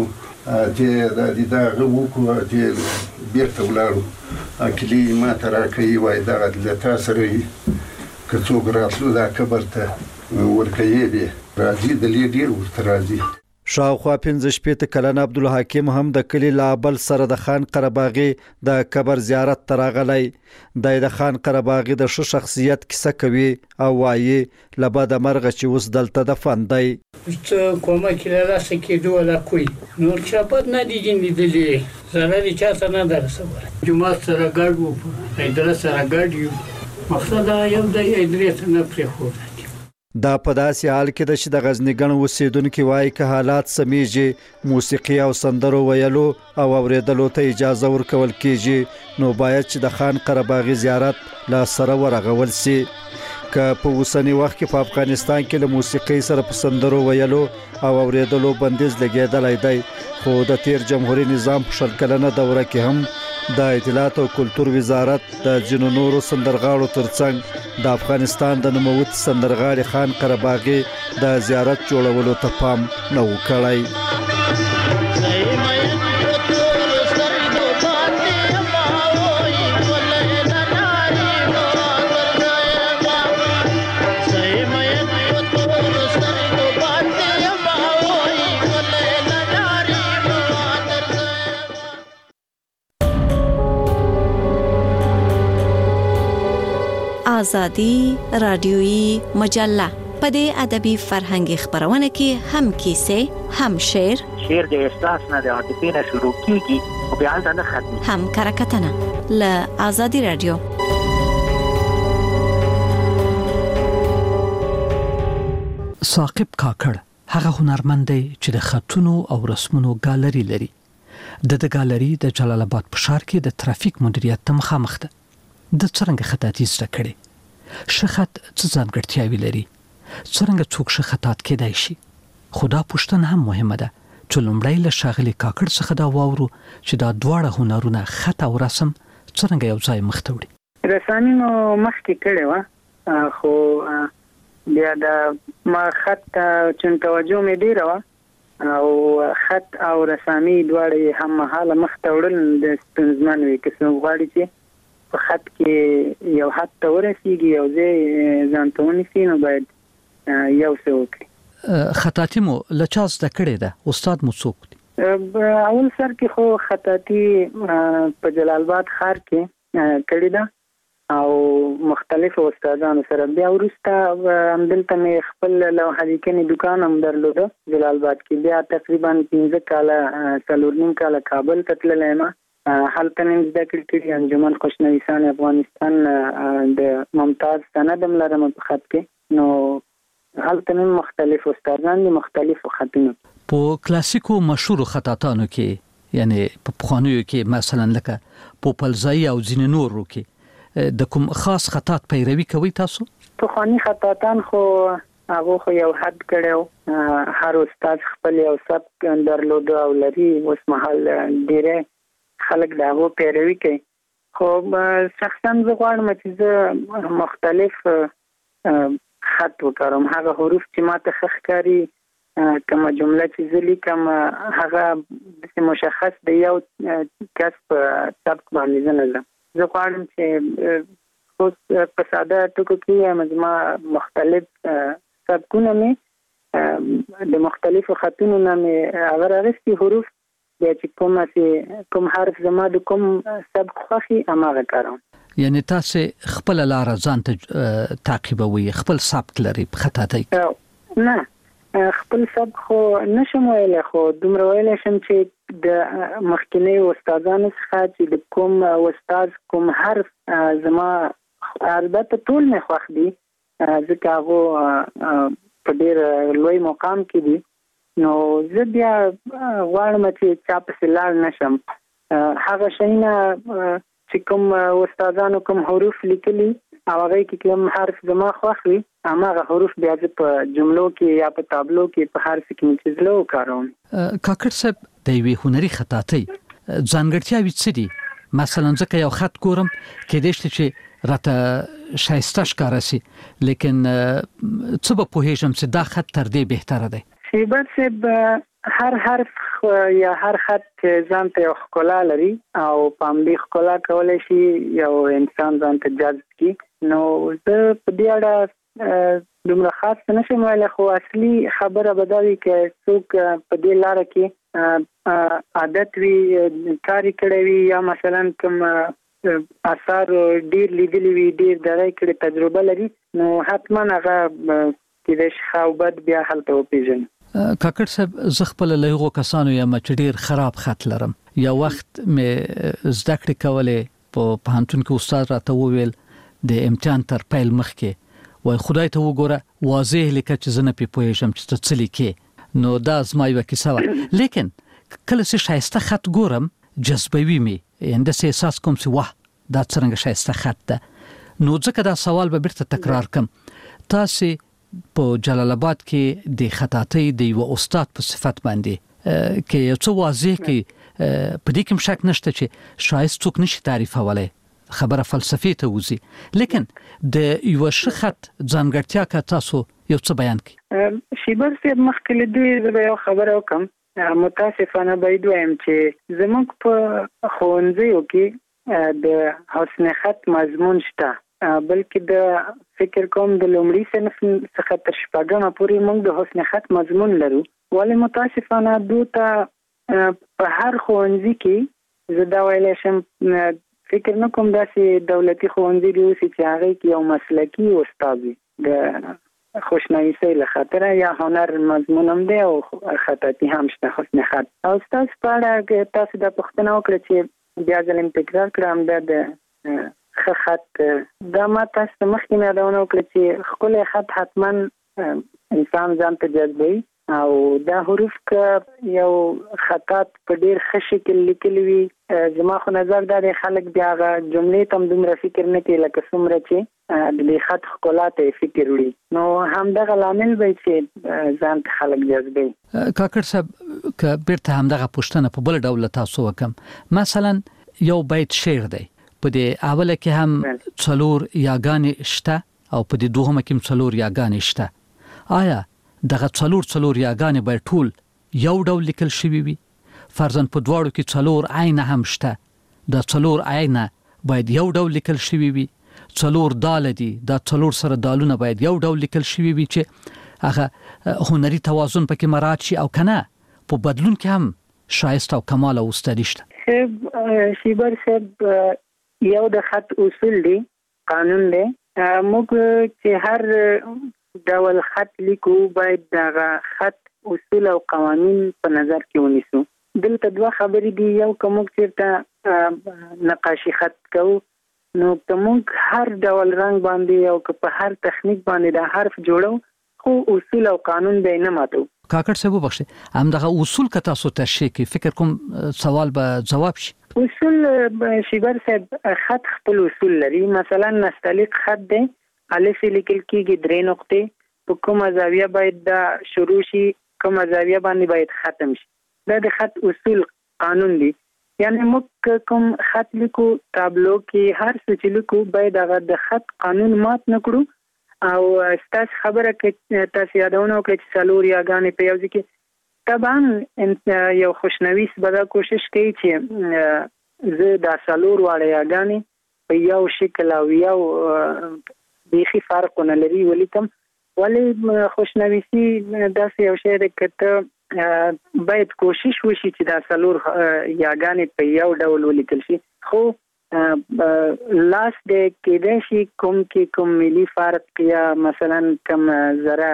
چې دا غو کو چې بیرته ولاړو اکلی ما ترا کوي وای دا د تاسو که څوک راتلو دا قبر ته ورکوي به راځي د لیډر ورته راځي. شاوخوا 15 کلن عبدالحکیم هم د کلی لابل سره د خان قرباغی د قبر زیارت ته راغلی. د خان قرباغی د شخصیت کیسه کوي او وایي له بده مرغه چې اوس دلته دفن دی. کومه کې لا سکیدو ولا کوي نور چاپت نه دي لیدلې زړه دې چاته نه درسوي. جمعه سره ګډ وو اداره سره ګډ یو مقصد یو د اداره نه پرې خو دا په داسې حال کې د چې د غزنیګن اوسیدونکو وایي که حالات سمیږي موسیقي او سندرو ویلو او اوریدلو ته اجازه ورکول کیږي نو باید چې د خان قرباغي زیارت لا سره ورغول سي. که په اوسنی وخت کې په افغانستان کې له موسیقي سره په سندرو ویلو او اوریدلو بندیز لګیدلی دی خو د تیر جمهوریت نظام په 20 کلنه دوره کې هم د اطلاعات او کلتور وزارت د جنو نورو سندرغاړو ترڅنګ د افغانستان د نوموت سندرغاړي خان قرباغي د زیارت جوړولو ته پام نه وکړی. آزادی رادیویی مجله. په دې ادبي فرهنګي خبرونه کې هم کیسې، هم شعر د احساس نه د عاطفې نه شروع کیږي او بیا نه ختمي، هم کرکټنه له آزادي رادیو. ثاقب کاکړ هغه هنرمند دی چې د خطونو او رسمونو ګالري لري. د ګالري د جلال آباد په ښار کې د ترافیک مدیریت ته مخامخ ده. د څرنګه خطاطي زده کړي، شخط څه ځانګړتیاوې لري، څرنګه څوک شخطات کېدای شي. خدا پوښتنه هم مهمه ده چې لومړی له ښاغلي کاکړ څخه دا واورو چې دا دواړه هنرونه خط او رسم څرنګه یو ځای مخ ته وړي. رسامي مو مخکې کړې وه، خو بیا د ما خط چون توجه مې ډېره وه او خط او رسامي دواړه هم مهاله مخ ته وړل د ستونزمن وي. که څوک غواړي چې په خط کې یو حد ته ورسیږي، یو ځای ځان ته ونیسي، نو باید یو څه وکړي. خطاطي مو له چا زده کړې ده؟ استاد مو څوک دی؟ اول سر کې خو خطاطي په جلال آباد ښار کې کړې ده او مختلفو استادانو سره. بیا وروسته همدلته مې خپل لوحه لیکنې دکان هم درلوده جلال آباد کې. بیا تقریبا 15 کاله 4.5 کاله کابل ته تللی یم. هلته مې زده کړې انجمن خوشنویسان افغانستان د ممتاز سند هم لرم په خط کې. نو هلته مې مختلف استادان دي، مختلفو خطونو. په کلاسیکو مشهور خطاطانو کې، یعنی په پخوانیو کې مثلا لکه پوپلزای او ځینې نورو کې د کوم خاص خطاط پیروي کوي تاسو؟ پخوانی خطاطان خو هغه خو یو حد کړو، هر استاد خپل یو سبک درلود او لري. اوس مهال ډېر خلک دا هغه پیروي کوي. خو شخصا زه غواړم چې زه مختلف خط وکړم. هغه حروف چې ماته ښه ښکاري، کومه جمله چې زه لیکم هغه مشخص د یو کس په سبک باندې زه نه ځم. زه غواړم چې اوس په ساده ټکو کې زما مختلف سبکونه مې د مختلفو خطونو نه مې هغه راغستي حروف، بیا چې کوم حرف زما د کوم سبک خوښي هماغه کاروم. یعنی تاسو خپل لار ځان ته تعقیبوي، خپل سبک لري په خطاطۍ؟ نه، خپل سبک خو نشم ویلی، خو دومره ویلی شم چې د مخکینی استادانو څخه چې د کوم استاد کوم حرف زما البته ټول مې خوښ دي، ځکه هغه په ډېر لوی مقام کې دي. نو زه بیا غواړم چې چا پسې لاړ نشم. هغه شیونه چې کوم استادانو کوم حروف لیکلي او هغه کې کوم حرف زما خوښ وي، هماغه حروف بیا په جملو کې یا په تابلو کې په هر څه کې چې زه وکاروم. کاکړ صاحب، د یوې هنري خطاطۍ ځانګړتیاوې څه دي؟ مثلا ځکه یو خط ګورم کېدای شي چې راته ښایسته ښکاره شي، لیکن څه به پوهېږم چې دا خط تر دې بهتره دی. شیبر صاحب، هر حرف یا هر خط ځان ته یو ښکلا لري او په همدې ښکلا کولی شي یو انسان ځان ته جذب کړي. نو زه په دې اړه دومره خاص نشم ویلی، خو اصلي خبره به دا وي که څوک په دې لاره کې عادت وي، کار کړی وي، یا مثلا کوم اثار ډېر لیدلی وي، ډېر دغه کړي تجربه لري، نو حتما هغه کېدای شي ښه او بد بیا هلته وپېژني. کاکړ صاحب، زه خپل له هغو کسانو یم چې ډېر خراب خط لرم. یو وخت مې زده کړې کولې، په پوهنتون کې استاد راته وویل د امتحان تر پیل مخکې وای خدای ته وګوره، واضح لیکه چې زه نه پې پوهېږم چې ته څه لیکې. نو دا زما یوه کیسه وه. لیکن کله چې ښایسته خط ګورم جذبوي مې، همداسې احساس کوم چې واه دا څرنګه ښایسته خط ده. نو ځکه دا سوال به بیرته تکرار کړم، تاسې په جلال آباد کې د خطاطۍ د یو استاد په صفت باندې کې یو څه واضح کې په دې کې شک نشته چې شایست څوک نشي تعریفولای، خبره فلسفي ته وځي، لیکن د یو شخص ځانګړتیا کا تاسو یو څه بیان کړئ. شیبر صاحب، مخکې له دې زه یو خبره وکم. متاسفانه باید وایم چې زموږ په ښوونځیو کې د حسن خط مضمون شته، بلکې د فکر کوم د لومړي صنف څخه تر شپږمه پورې موږ د حسن خط مضمون لرو. ولې متاسفانه دوی ته په هر ښوونځي کې زه دا ویلی شم فکر نه کوم داسې دولتي ښوونځي دي اوس چې هغه کې یو مسلکي استاد وي د خوشنویسۍ له خاطره یا هنر مضمون هم دی او خطاطي هم شته حسن خط. او تاسو په اړه تاسو د پوښتنه وکړه چې بیا ځلم تکرار کړم د ښه خط دا ما تاسو مخکې یادونه وکړه چې ښکلی خط حتما انسان ځان ته جذبوي او دا حروف که یو خطات په ډیر ښه شکل لیکلی وي زما خو نظر دا دی خلک بیا هغه جملې ته هم دومره فکر نه کوي لکه څومره چې د دې خط ښکلا ته فکر وړي نو همدغه لامل به چې ځان ته خلک جذبوي. کاکړ صاحب که بیرته همدغه پوښتنه په بل ډول تاسو وکم مثلا یو بیت شعر دی په دې اوله کې هم 4 یاګانې شته او په دې دوهمه کې 4 یاګانې شته آیا دغه 4 یاګانې به ټول یو ډول لیکل شوی وي فرضاً په دواړو کې 4 عین هم شته د 4 عین باید یو ډول لیکل شوی وي 4 دال دي د 4 سره دالونه باید یو ډول لیکل شوی وي چې هغه هنري توازن پکې مراعات شي او کنه په بدلون کې هم شایسته او کمال او استادی شته. شیبر صاحب یو د خط اصول دي قانون دی موږ چې هر ډول خط لیکو باید دغه خط اصول او قوانین په نظر کې ونیسو. دلته دوه خبرې دي یو کوم چې نقاشي خط کوو نو کومه هر ډول رنگ باندې او په هر تخنیک باندې د حرف جوړو خو اصول او قانون به نه ماتو. کاکړ صاحب بخښه هم دغه اصول که تاسو تشریح کی فکر کوم سوال به جواب شي. اصول شیبر صاحب خط خپل اصول لري مثلا نستعلیق خط دی الف لیکل کېږي 3 نقطې په کومه زاویه باید دا شروع شي کومه زاویه باندې باید ختم شي دا د خط اصول قانون دي یعنی موږ کوم خط لیکو تابلو کې هر څه چې لیکو باید هغه د خط قانون مات نکړو او تاسو خبره کې تاسو یادونه وکړئ چې 4 یاګانې په یو ځکه طبعا یو خوشنویس به دا کوشش کوي چې زه دا 4 واړه یاګانې په یو شکل او یو بیخي فرق نه لري ولیکم ولی خوشنویسی داسې یو شی دی که باید کوشش وشي چې دا 4 یاګانې په یو ډول ولیکل شي خو لاس د کېدای شي کوم ملي فرق یا مثلا کوم ذره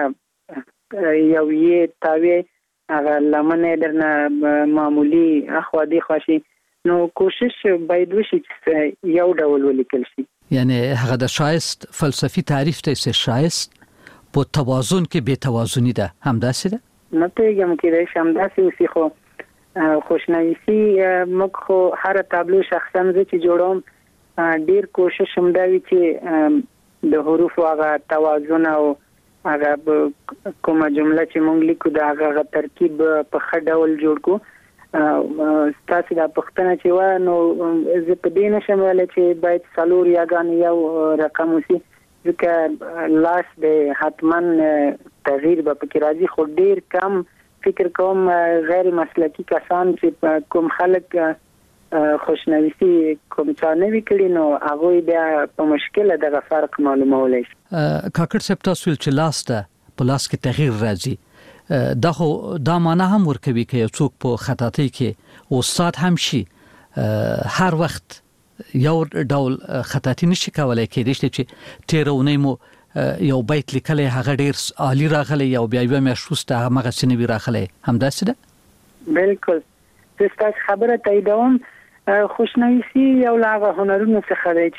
یو یې تاوی هغه لمنه درنه معمولی اخوا دی خوشي نو کوشش باید وشي چې یو ډول ولیکل شي. یعنی هغه د شایست فلسفي تعریف ته چې شایست په توازن کې بے توازنی ده همداسې ده نه پیږم کې د همداسې اوسې خو خوشنویسي موږ خو هر تابلو شخصا زه چې جوړوم ډیر کوشش هم دا وي چې د حروفو هغه توازن او هغه کومه جمله چې موږ لیکو د هغه ترکیب په ښه ډول جوړ کو تاسو دا پښتنه چې و نو زه په دې نشم ویلی چې باید 4 یاګانې یو رقم وشي ځکه لاس د حتما تغییر به پکې راځي خو ډیر کم فکر کوم غیر مسلکی کسان چې کوم خلک خوشنویسي کوم چا نه وی کړي نو هغه بیا په مشکله دغه فرق معلومولای شي. کاکړ صاحب تاسو چې لاس ته په لاس کې تغییر راځي دا معنا هم ورکوي چې یو څوک په خطاطۍ کې استاد هم شي هر وخت یو ډول خطاطي نشي کولای کېدای چې تیرونی مو یو بیت لیکلی هغه ډیر عالی راغلی او بیا یو مشوسته هغه سنوي راغلی همداسې ده. بالکل تاسو خبره تاییدوم خوشنویسي یو لاغه هنرونو څخه دی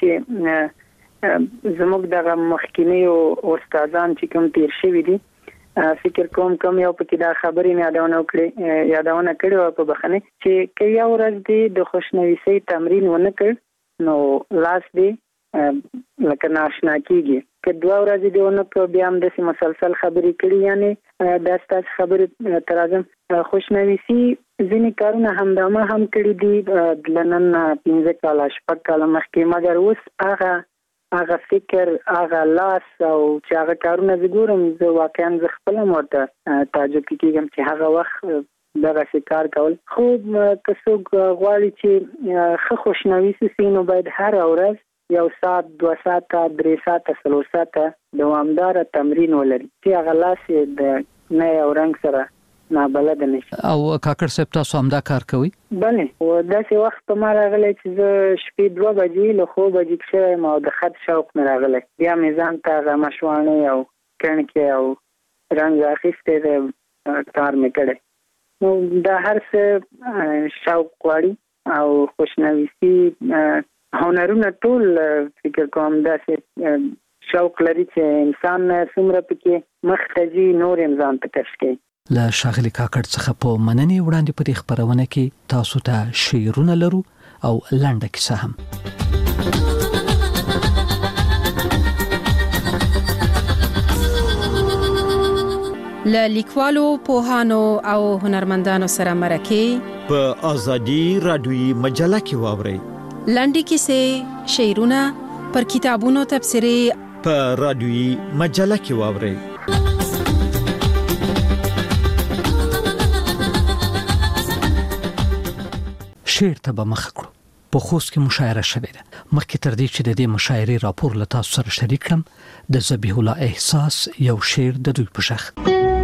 چې زموږ دغه مخکینی او استادان چې کوم تیر شوي دي فکر کوم یو پکې دا خبرې یادونه کړې په بخنه چې که یو ورځ دی د خوشنویسۍ تمرین ونه کړ نو لاس دی لکه ناشنا کیږي که 2 ورځې دی ونه کړ بیا هم داسې مسلسل خبرې کړي یعنی دا ستاسو خبرې تر اعظم خوشنویسي ځینې کارونه همدامه هم کړي دي لنن 15 کاله 6 کاله مخکې مګر اوس هغه فکر هغه لاس او چې هغه کارونه زګورم زه واقعا ز خپل مرته تعجب کیږم چې هغه وخت دغه کار کول خو که څوک غواړي چې ښه خوشنویسي سي نو باید هر ورځ 1 ساعت 2 ساعت 3 ساعت 4 ساعت دوامدار تمرین ولري چې هغه لاس د نه یو رنګ سره نابلد نشي. او کاکړ صاحب تاسو هم دا کار کوي؟ بله او داسې وخت په ما راغلی چې زه شپې 2 بجې له خوبه جګ شوم او د خط شوق مې راغلی. بیا مې ځان ته هغه مشواڼې او کڼکې او رنګ اخیستی دی کار مې کړی. نو دا هر څه شوق غواړي او خوشنویستي هنرونه ټول فکر کوم داسې شوق لري چې انسان څومره پکې مخ ته ځي نور ځان ته کش کوي. له ښاغلي کاکړ څخه په مننې وړاندې په دې خپرونه کې تاسو ته شعرونه لرو او لنډه کیسه هم. له لیکوالو، پوهانو او هنرمندانو سره مرکه په ازادي رادیوي مجله کې واورئ. لنډې کیسې، شعرونه، پر کتابونو تبصرې په رادیوي مجله کې واورئ. شعر ته به مخ کړو. په خوست کې مشاعره شوې ده. مخکې تر دې چې د دې مشاعرې راپور له تاسو سره شریک کړم، د ذبیح الله احساس یو شعر د دوی په شخ.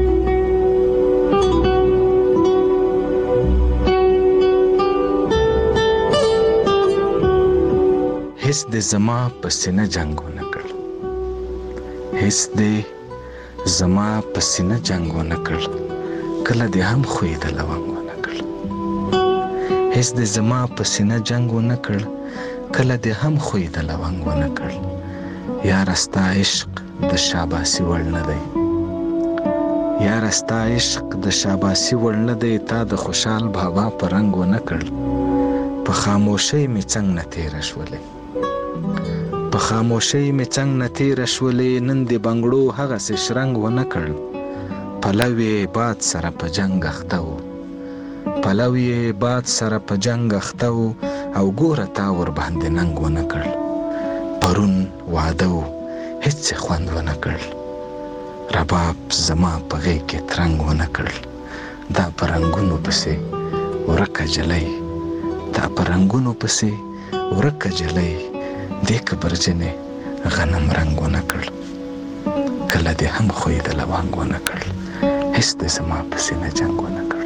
هیڅ د زما په سینه جنگ ونه کړ، هیڅ د زما په سینه جنگ ونه کړ، کله دې هم خوې د لونګ ونه کړ. هیڅ د زما په سینه جنگ ونه کړ، کله دې هم خوې د لونګ ونه کړ. یاره ستا عشق د شاباسي وړ نه دی، یاره ستا عشق د شاباسي وړ نه دی. تا د خوشحال بابا په رنګ ونه کړ، په خاموشۍ مې څنګ نه تیره شولې، په خاموشۍ مې څنګ نه تیره شولې. نن د بنګړو هغسې شرنګ ونه کړ، پلو یې باد سره په جنګ اخته و، پلو یې باد سره په جنګ اخته و، او ګوره تا ور باندې ننګ ونه کړ. پرون واده و هیڅ خوند ونه کړ، رباب زما په غېږ کې ترنګ ونه کړ. دا په رنګونو پسې ورکه جلۍ، دا په رنګونو پسې ورکه جلۍ، دې کبرجنې غنم رنګ ونه کړ، کله دې هم خوې د لونګ ونه کړ، هیڅ د زما په سینه جنګ ونه کړ.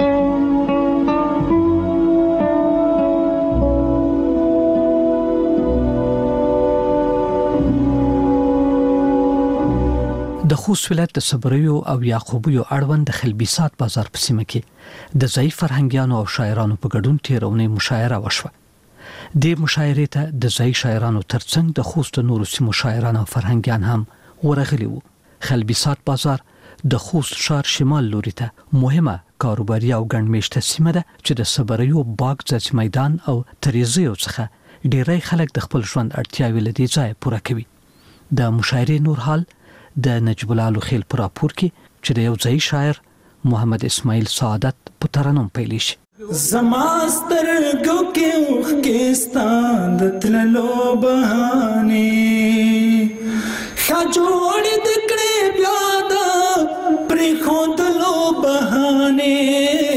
د خوست ولایت د صبریو او یعقوبیو اړوند د خلبیسات بازار په سیمه کې د ضعیف فرهنګیانو او شاعرانو په ګډون تیرونې مشاعره وشوه. د مشاعرې ته د ضعیف شاعرانو ترڅنګ د خوست نورو سیمو شاعران او فرهنګیان هم ورغلي وو. خلبیسات بازار د خوست ښار شمال لوري ته مهمه کاروباري او ګڼمېشته سیمه ده چې د صبریو باغ ځاځي میدان او تریزیو څخه ډیری خلک د خپل ژوند اړتیاوې له دې ځایه پوره کوي. د مشاعرې نور حال د نجیب الله لوخیل پر راپور کې چې د یو ځای شاعر محمد اسماعیل سعادت په ترنم پیل شي. زما سترګو کې اوښکې ستا د تللو بهانې، ښه جوړې د کړې بیا د پرېښودلو بهانې،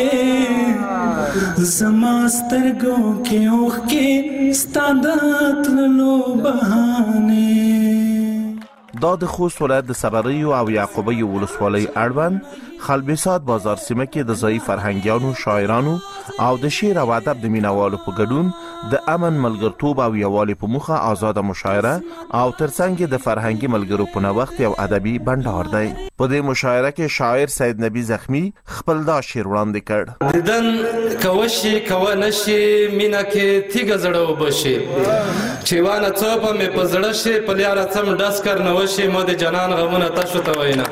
زما سترګو کې اوښکې ستا د تللو بهانې. دا د خوست ولایت د صبریو او یعقوبیو ولسوالۍ اړوند خلبیسات بازار سیمه کې د ځایی فرهنګیانو، شاعرانو او د شعر او ادب د مینوالو په ګډون د امن، ملګرتوب او یووالي په موخه آزاده مشاعره او ترڅنګ د فرهنګي ملګرو په نوښت یو ادبي بندر دی. په دې مشاعره کې شاعر سید نبی زخمی خپل دا شعر وړاندې کړ. دیدن کوشي کوونشي مینا کې تیګ زړه وبشي، چې وانه څوپ مې په زړه شي، په لیاره څم ډس کر نه وشي، مو د جنان غمونه تاسو ته وینا.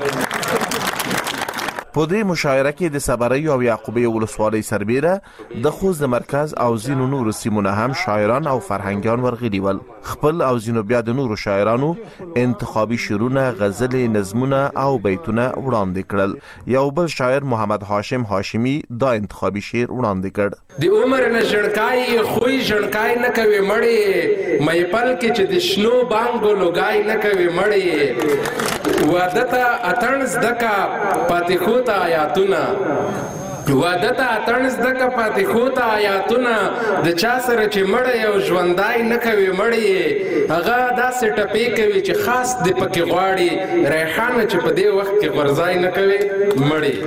په دې مشاعره کې د صبریو او یعقوبیو ولسوالۍ سربیره د خوست د مرکز او ځینو نورو سیمونه هم شاعران او فرهنګیان ورغلي ول. خپل او ځینو بیا د نورو شاعرانو انتخابي شعرونه، غزلې، نظمونه او بیتونه وړاندې کړل. یو بل شاعر محمد هاشم هاشمی دا انتخابي شعر وړاندې کړ. د عمر نه ژړکای خوې ژړکای نه کوي مړې، مې پل کې چې د شنو بانګو لوګای نه کوي مړې، واده ته اتڼ زده کا پاتې خو ته آیاتونه، واده ته اتڼ زده کا پاتې خو ته آیاتونه، د چا سره چې مړی او ژوندای نه کوي مړی، هغه داسې ټپې کوي چې خاص د پکې غواړي، ریحانه چې په دې وخت کې غورځای نه کوي مړی.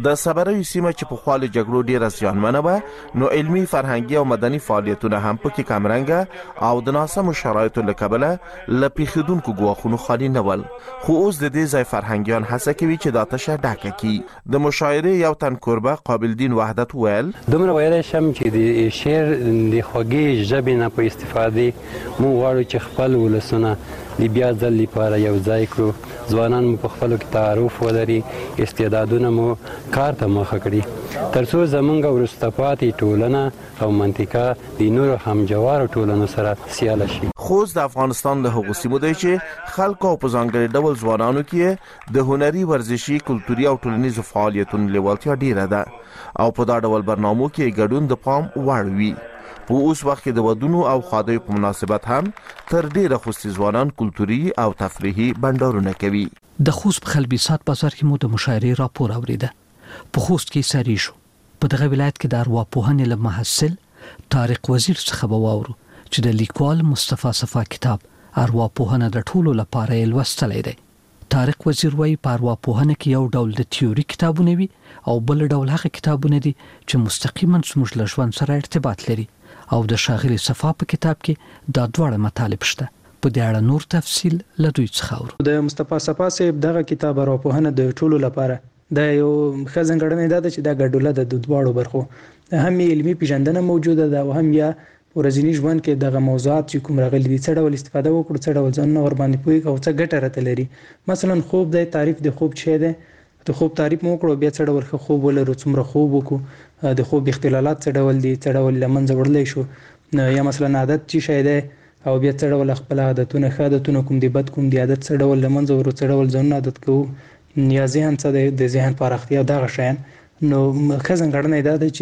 د صبروي سیمه چې په خاله جګړو ډیره زیانمنه وه نو علمي فرهنګي او مدني فعالیتونه هم پکې کمرنګه او د ناسمو شرایطو له کبله له پیښیدونکو ګواښونو خالي نه ول. خو اوس د دې ځای فرهنګیان هڅه کوي چې دا تشه ډکه کړي. د مشاعرې یو تن کوربه قابل دین وحدت ویل دومره ویلی شم چې د شعر د خوږې ژبې نه په استفادې موږ غواړو چې خپل ولسونه د بیا ځل لپاره یو ځای کړو. ځوانان مو په خپلو کې تعارف ولري، استعدادونه مو کار ته مخه کړي تر څو زموږ وروسته پاتې ټولنه او منطقه د نورو همجوارو ټولنو سره سیاله شي. خوست د افغانستان له هغو سیمو دی چې خلکو په ځانګړي ډول ځوانانو کې د هنري، ورزشي، کلتوري او ټولنیزو فعالیتونو لیوالتیا ډیره ده او په دا ډول برنامو کې ګډون د پام وړ وي. په اوس وخت کې د ودونو او خادیو په مناسبت هم تر ډیره خوستي ځوانان کلتوري او تفریحي بندرونه کوي. د خوست په خلبیسات بازار کې مو د مشاعرې راپور اوریده. په خوست کې سری شو. په دغه ولایت کې د ارواپوهنې له محصل طارق وزیر څخه وواورو چې د لیکوال مصطفی صفا کتاب ارواپوهنه د ټولو لپاره یې لوستلی دی. طارق وزیر وايي په ارواپوهنه کې یو ډول د تیوري کتابونه وي او بل ډول هغه کتابونه دي چې مستقیما زموږ له ژوند سره ارتباط لري او د شاغلي صفا په کتاب کې دا دواړه مطالب شته. په دې اړه نور تفصیل له دوی څخه اورو. د مصطفی صفا صاحب دغه کتاب ارواپوهنه د ټولو لپاره د یو خزنګړنې ده چې دا ګډوله د دواړو برخو هم علمي پیژندنه موجوده ده او هم یا ورځنی ژوند کې دغه موضوعات چې کوم راغلي دي څه ډول استفاده وکړو، څه ډول ځان ور باندې پوي او څه ګټه راته لري. مثلا خوب د تعریف د خوب څه ده، د خوب تعریف مو کړو، بیا څه ډول خوب ولرو، څومره خوب وکړو، د خوب اختلالات څه ډول دي، څه ډول لمنځه وړلای شو، یا مثلا عادت چې شي ده او بیا څه ډول خپل عادتونه عادتونه کوم دي بد کوم دي عادت څه ډول لمنځه ورو، څه ډول ځان عادت کوو، یا ذهن څه ده د ذهن پراختیا دغه شین. نو خزنګړنې ده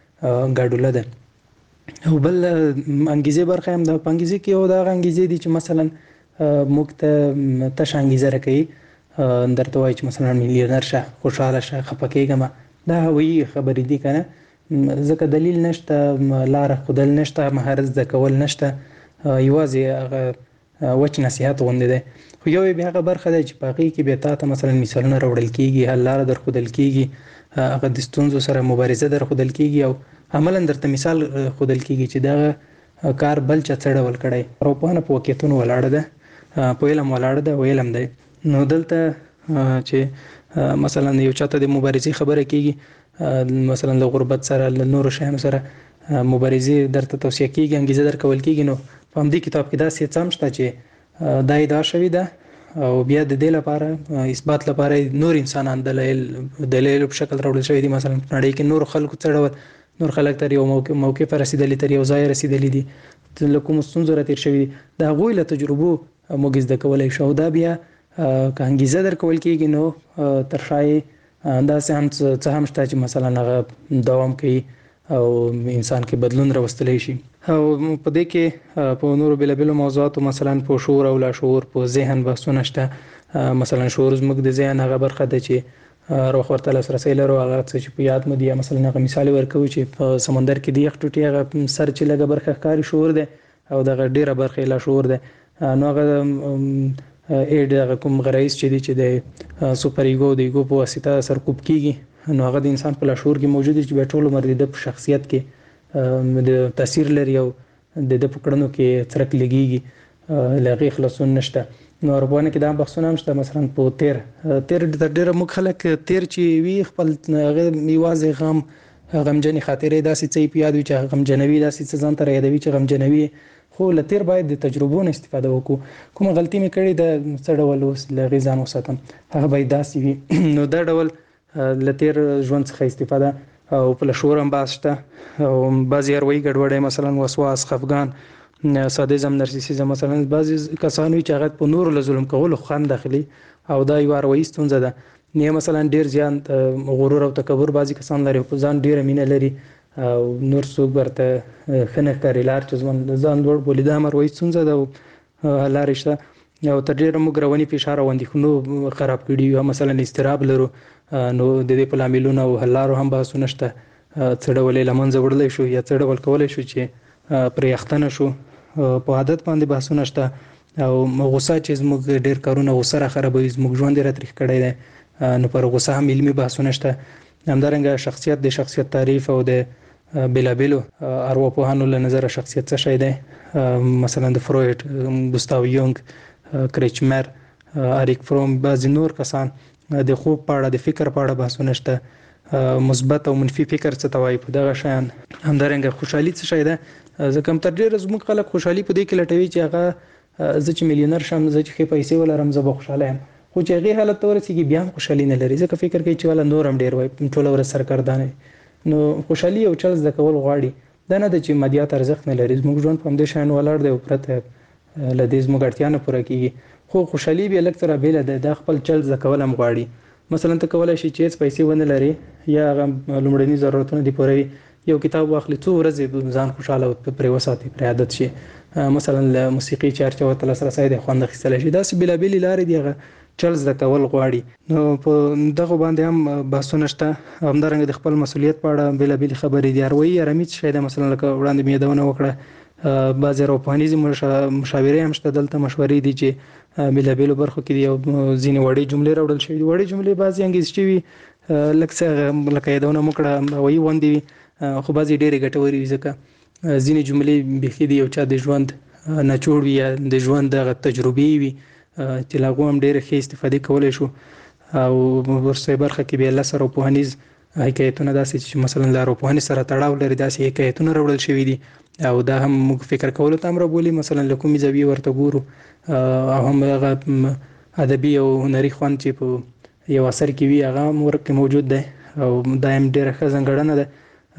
چې ګډوله ده. او بل انګیزه برخه هم د پنګیزه کې او د انګیزه دي چې مثلا موږ ته تش انګیزه راکې درته وایي چې مثلا میلیونر شه، خوشاله شه، خپکیږم، دا وی خبرې دي کنه. ځکه دلیل نشته، لار خودل نشته، مهارت زده کول نشته، یوازې هغه وچ نصيحت غونډه ده. خو یو به هغه برخه ده چې باقي کې به تاسو مثلا مثالونه راوړل کیږي، حل لار در خودل کیږي، هغه د ستونزو سره مبارزه در خودل کیږي او عملاً درته مثال خودل کیږي چې دا کار بل چا څړ ول کړي. روپانه په وکیتون ولاړه ده، په علم ولاړه ده، علم دی. نو دلته چې مثلا یو چاته د مبارزې خبره کیږي، مثلا د غربت سره، له نورو شیانو سره مبارزې درته توصیه کیږي، انګیزه درکول کیږي. نو په همدې کتاب کې دا څه څم شته چې دا ادعا شوې ده او بیا د دې لپاره اثبات لپاره نور انسانان دلایل په شکل راوړل شوی دي. مثلا نړۍ کې نور خلکو څه ډول نور خلک تر یو موقع پر رسیدلی، تر یو ځای رسیدلی دي، لکه مستونزه را تیر شوی دي، دا غوی له تجربو موږ زده کولای شو. دا بیا که انګیزه درکول کیږي نو تر شای دا څه هم شته چې مثلا هغه دوام کوي او انسان کې بدلون راوستلی شي. او په دې کې په نورو بیلابیلو موضوعاتو مثلا په شعور او لاشعور، په ذهن بحثونه شته. مثلا شعور زموږ د ذهن هغه برخه ده چې روح ورته لاسرسی لرو، هغه څه چې په یاد مو دي. مثلا هغه مثال ورکوي چې په سمندر کې د یخ ټوټې هغه سر چې لږه برخه ښکاري شعور ده او دغه ډیره برخه لا شعور ده. نو هغه هغه کوم غرایز چې دي چې د سوپر ایګو د ایګو په واسطه سرکوب کیږي، نو هغه د انسان په لاشعور کې موجود دي چې په ټول عمر د شخصیت کې د تاثیر لري او د پکړنو کې څرک لګيږي، لغې خلاصون نشته. نو اربانه کې دا بحثونه هم شته. مثلا په تیر د ډېر مخالک تیر چې وی خپل میوازه غمجنې خاطرې داسې څه پیاد وي چې غمجنوي، داسې څه ځان ته یادوي چې غمجنوي. خو لتیر باید د تجربو نه استفاده وکړو. کوم غلطي مې کړې د څه ډول اوس لغې ځان وساتم، هغه باید داسې وي. نو دا ډول لتیر ژوند څخه استفاده او په لشور هم باسته او بعضی اروي ګډوډه، مثلا وسواس، خفګان، سادیزم، نرسیسیزم. مثلا بعضی کسان وی چې هغه په نور له ظلم کولو خوان داخلي او دا یو اروي ستونزه ده. نه مثلا ډیر ځان غرور او تکبر بعضی کسان لري، په ځان ډیر مینه لري او نور څوک برته خنه کوي، لار چې ځان لوړ بولي، دا اروي ستونزه ده. لارشته او تر ډیره موږ رواني فشار او اندېښنو خراب کړي، مثلا استراب لرو. نو د دې په لاملونو او حلارو هم باسو نشته، څه ډول لمنځه وړلای شو یا څه ډول کولای شو چې پرې اختنه شو. په عادت باندې باسو نشته او غوسه چې موږ ډیر کارونه غوسه را خرابوي، موږ ژوند را تاریخ کړی دی. نو پر غوسه هم علمي باسو نشته. همدارنګه شخصیت د شخصیت تعریف او د بلابلو ارواپوهانو له نظر شخصیت څه شی دی، مثلا د فروید، ګوستاو یونګ، کریچمر، اریک فروم، بعضی نور کسان د خوب په اړه د فکر په اړه بحثونه شته، مثبت او منفي فکر څه ته وایي په دغه شیان. همدارنګه خوشحالي څه شی ده، ځکه هم تر ډیره زموږ خلک خوشحالي په دې کې لټوي چې هغه زه چې میلیونر شم، زه چې ښې پیسې ولرم، زه به خوشحاله یم، خو چې هغې حالت ته ورسېږي بیا هم خوشحالي نه لري، ځکه فکر کوي چې والا نور هم ډېر وایي، ټوله ورځ سرګردانه وي. نو خوشحالي یو چل زده کول غواړي، دا نه ده چې مادیات ارزښت نه لري، زموږ ژوند په همدې شیانو ولاړ دی او پرته له دې زموږ اړتیا نه پوره کېږي، خو خوشحالي بیا لږ څه رابېله ده، دا خپل چل زده کول هم غواړي. مثلا ته کولی شي چې هېڅ پیسې ونه لري یا هغه لومړني ضرورتونه دې پوروي، یو کتاب واخلي، څو ورځې ځان خوشحاله پرې وساتي، پرې عادت شي. مثلا له موسیقي چې هر چا ورته لاسرسی دی خوند اخیستلی شي، داسې بېلابېلې لارې دي هغه چل زده کول غواړي. نو په دغه باندې هم بحثونه شته. همدارنګه د خپل مسؤلیت په اړه بېلابېلې خبرې دي. اروایي ارامي څه شی ده، مثلا لکه وړاندې مې یادونه وکړه، بعضې ارواپوهنیزې مشاورې هم شته دلته، مشورې دي چې بېلابېلو برخو کې دي او ځینې وړې جملې راوړل شوي دي. وړې جملې بعضې انګېزچې وي، لږ څه لکه یادونه مو کړه هوایي غوندې وي، خو بعضې ډېرې ګټورې وي، ځکه ځینې جملې بیخي د یو چا د ژوند نچوړ وي یا د ژوند دغه تجربې وي چې له هغو هم ډېرې ښې استفادې کولی شو. او وروستۍ برخه کې بیا 10 ارواپوهنیز حکایتونه داسې چې مثلا له ارواپوهنې سره تړاو لري، داسې حکایتونه راوړل شوي دي او دا هم موږ فکر کولو ته هم رابولي، مثلا له کومې زاویې ورته ګورو، او هم هغه ادبي او هنري خوند چې په یو اثر کې وي هغه هم ورکې موجود دی، او دا هم ډېره ښه ځانګړنه ده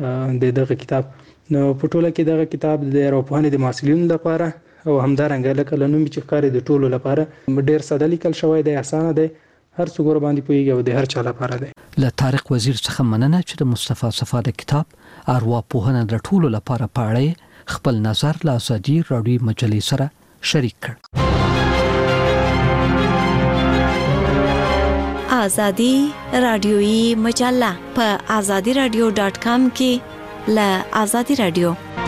د دغه کتاب. نو په ټوله کې دغه کتاب د ارواپوهنې د محصلینو لپاره او همدارنګه لکه له نومې چې ښکاري د ټولو لپاره ډېر ساده لیکل شوی دی، اسانه دی، هر څوک ورباندې پوهېږي او د هر چا لپاره دی. له طارق وزیر څخه مننه چې د مصطفی صفا د کتاب ارواپوهنه د ټولو لپاره په اړه خپل نظر له ازادي راډیو مجلې سره شریک کړ. ازادي راډیوي مجله په azadiradio.com کې له ازادي راډیو.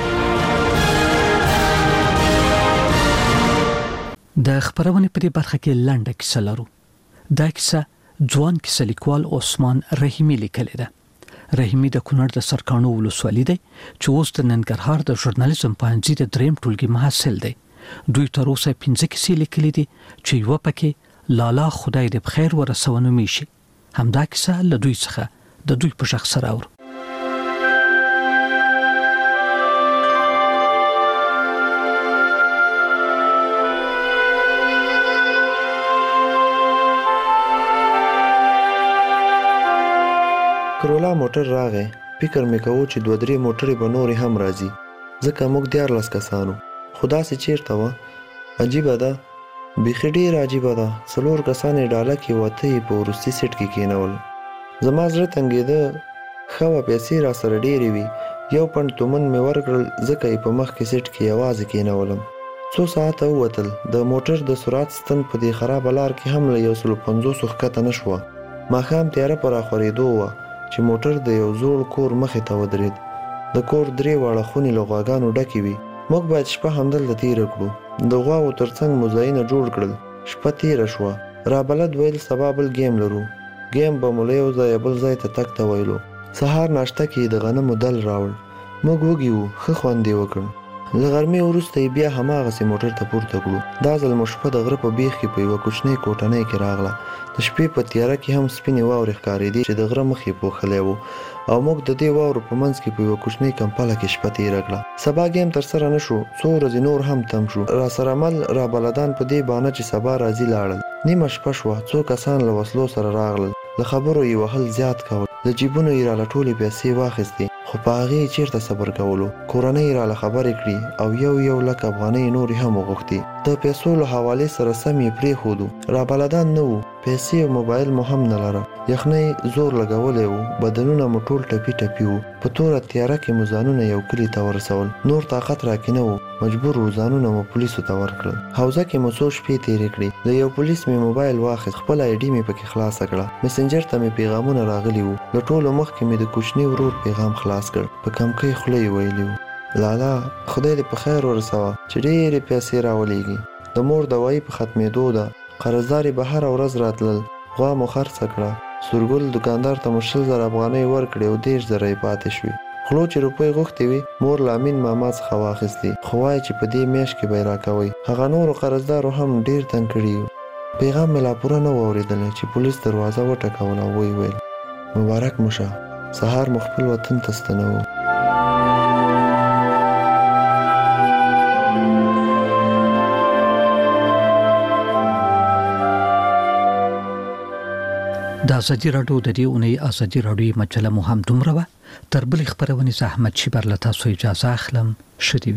د خبرونې په دې برخه کې لنډه کیسه لرو. دا کیسه ځوان کیسه لیکوال عثمان رحیمي لیکلې ده. رحیمي د کونړ د سرکانو ولسوالۍ دی چې اوس د ننګرهار د ژورنالیزم پوهنځي د 3م ټولګي محصل دی. دوی تر اوسه 15 کیسې لیکلې دي چې یو پکې لالا خدای دې بخیر ورسونه میشي. همدا کیسه له دوی څخه د دوی په شخص سره اورو. کرولا موټر راغی، فکر مې کوو چې 2-3 موټرې به نورې هم راځي، ځکه موږ 14 کسانو، خو داسې چېرته وه. عجیبه ده، بیخي ډېره عجیبه ده. 4 کسان یې ډاله کې وته یې په وروستي سیټ کې کېنول. زما زړه تنګېده، ښه وه پیسې را سره ډېرې وي، 1 پنډ تومن مې ورکړل، ځکه یې په مخکې سیټ کې یوازې کېنولم. 2 ساعته ووتل، د موټر د سرعت ستن په دې خرابه لار کې هم له 150 ښکته نه شوه. ماښام تیاره په راخورېدو وه چې موټر د یو زوړ کور مخې ته ودرېد. د کور 3 واړه خونې له غواګانو ډکې وي. موږ باید شپه همدلته تېره کړو. د غواو تر څنګ مو ځایونه جوړ کړل. شپه تېره شوه. رابلد ویل سبا بل ګیم لرو. ګیم به مو له یو ځایه بل ځای ته تګ ته ویلو. سهار ناشته کې د غنمو دل راوړ. موږ وږي وو، ښه خوند یې وکړ. له غرمې وروسته یې بیا هماغسې موټر ته پورته کړو. دا ځل مو شپه د غره په بیخ کې په یوه کوچنۍ کوټنۍ کې راغله. د شپې په تیاره کې هم سپینې واورې ښکارېدې چې د غره مخ یې پوښلی و، او موږ د دې واورو په منځ کې په یوه کوچنۍ کمپله کې شپه تېره کړه. سبا ګیم ترسره نه شو، 2 ورځې نور هم تم شو. راسره مل رابلدان په دې بانه چې سبا راځي لاړل. نیمه شپه شوه، 2 کسان له وسلو سره راغلل. له خبرو یې وهل زیات کول. له جیبونو یې راله ټولې پیسې واخیستې، خو په هغې یې چېرته صبر کولو. کورنۍ یې راله خبرې کړي او 1 لک افغانۍ نورې هم وغوښتې. د پیسو له حوالې سره سم یې پرېښودو. رابلدان نه وو، پیسې او موبایل مو هم نه لره. یخنۍ زور لګولی و، بدنونه مو ټول ټپي ټپي وو. په توره تیاره کې مو ځانونه یو کلي ته ورسول. نور طاقت راکې نه و، مجبور وو ځانونه مو پولیسو ته ورکړل. حوزه کې مو 2 شپې تېرې کړې. له یو پولیس مې موبایل واخیست، خپل آی ډي مې پکې خلاصه کړه. مسنجر ته مې پیغامونه راغلي وو. له ټولو مخکې مې د کوچني ورور پیغام خلاص کړ. په کمکۍ خوله یې ویلي وو: لالا خدای دې په خیر ورسوه چې ډېرې پیسې راولېږي. د مور دوايي په ختمېدو ده. قرضدارې به هره ورځ راتلل. غوا مو خرڅه کړه. سورګل دکاندار ته 100,000 افغانۍ ورکړې او 10,000 یې پاتې شوې. خلو چې روپۍ غوښتې وي مور لامین ماما څخه واخیستې، خو وایي چې په دې میاشت کې به یې راکوئ. هغه نورو قرضدارو هم ډېر تنګ کړي وو. پیغام مې لا پوره نه و اورېدلی چې پولیس دروازه وټکوله او ویې ویل مبارک مو شه، سهار مو خپل وطن ته ستنوو. د ازادي راډیو د دې اونۍ ازادي راډیو مجله مو هم دومره وه. تر بلې خبرونې زه احمد شیبر له تاسو اجازه اخلم. ښه دې وي.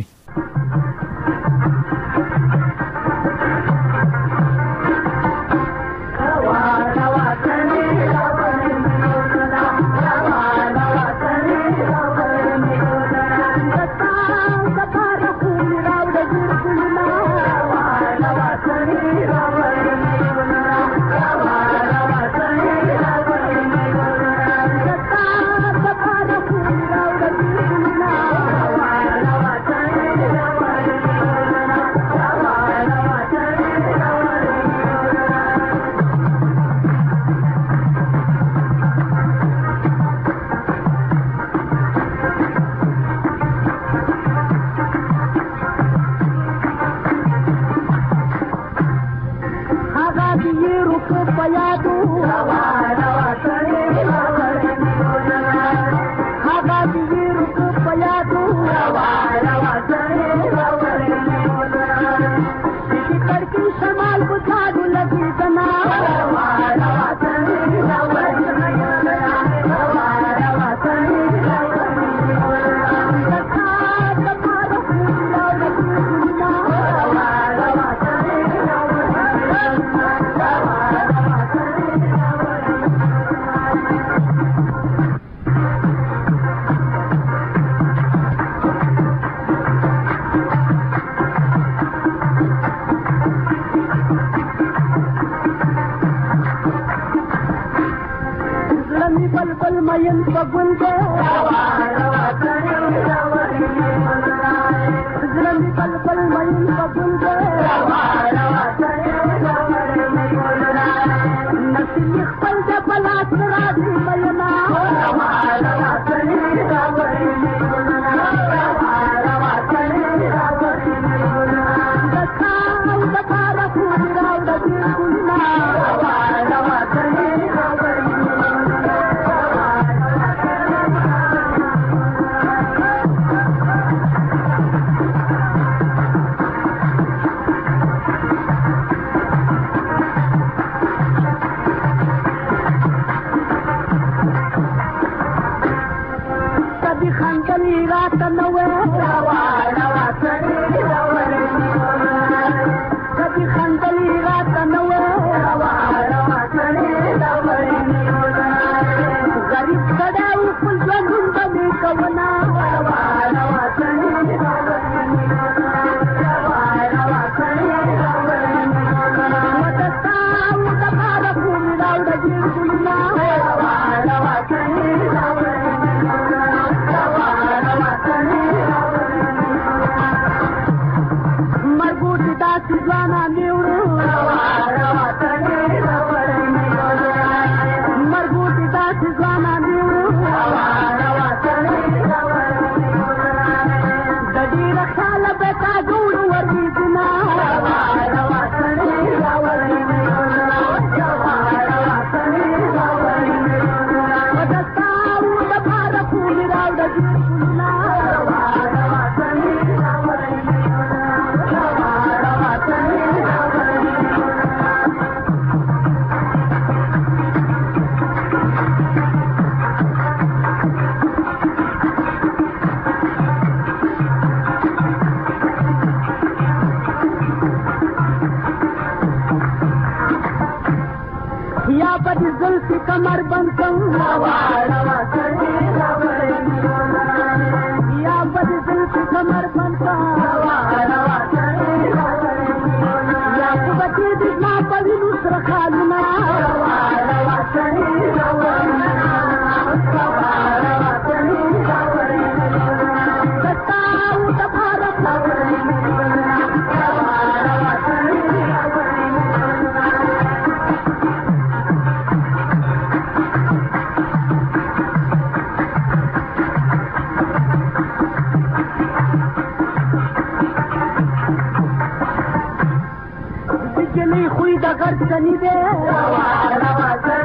ټغر سني دې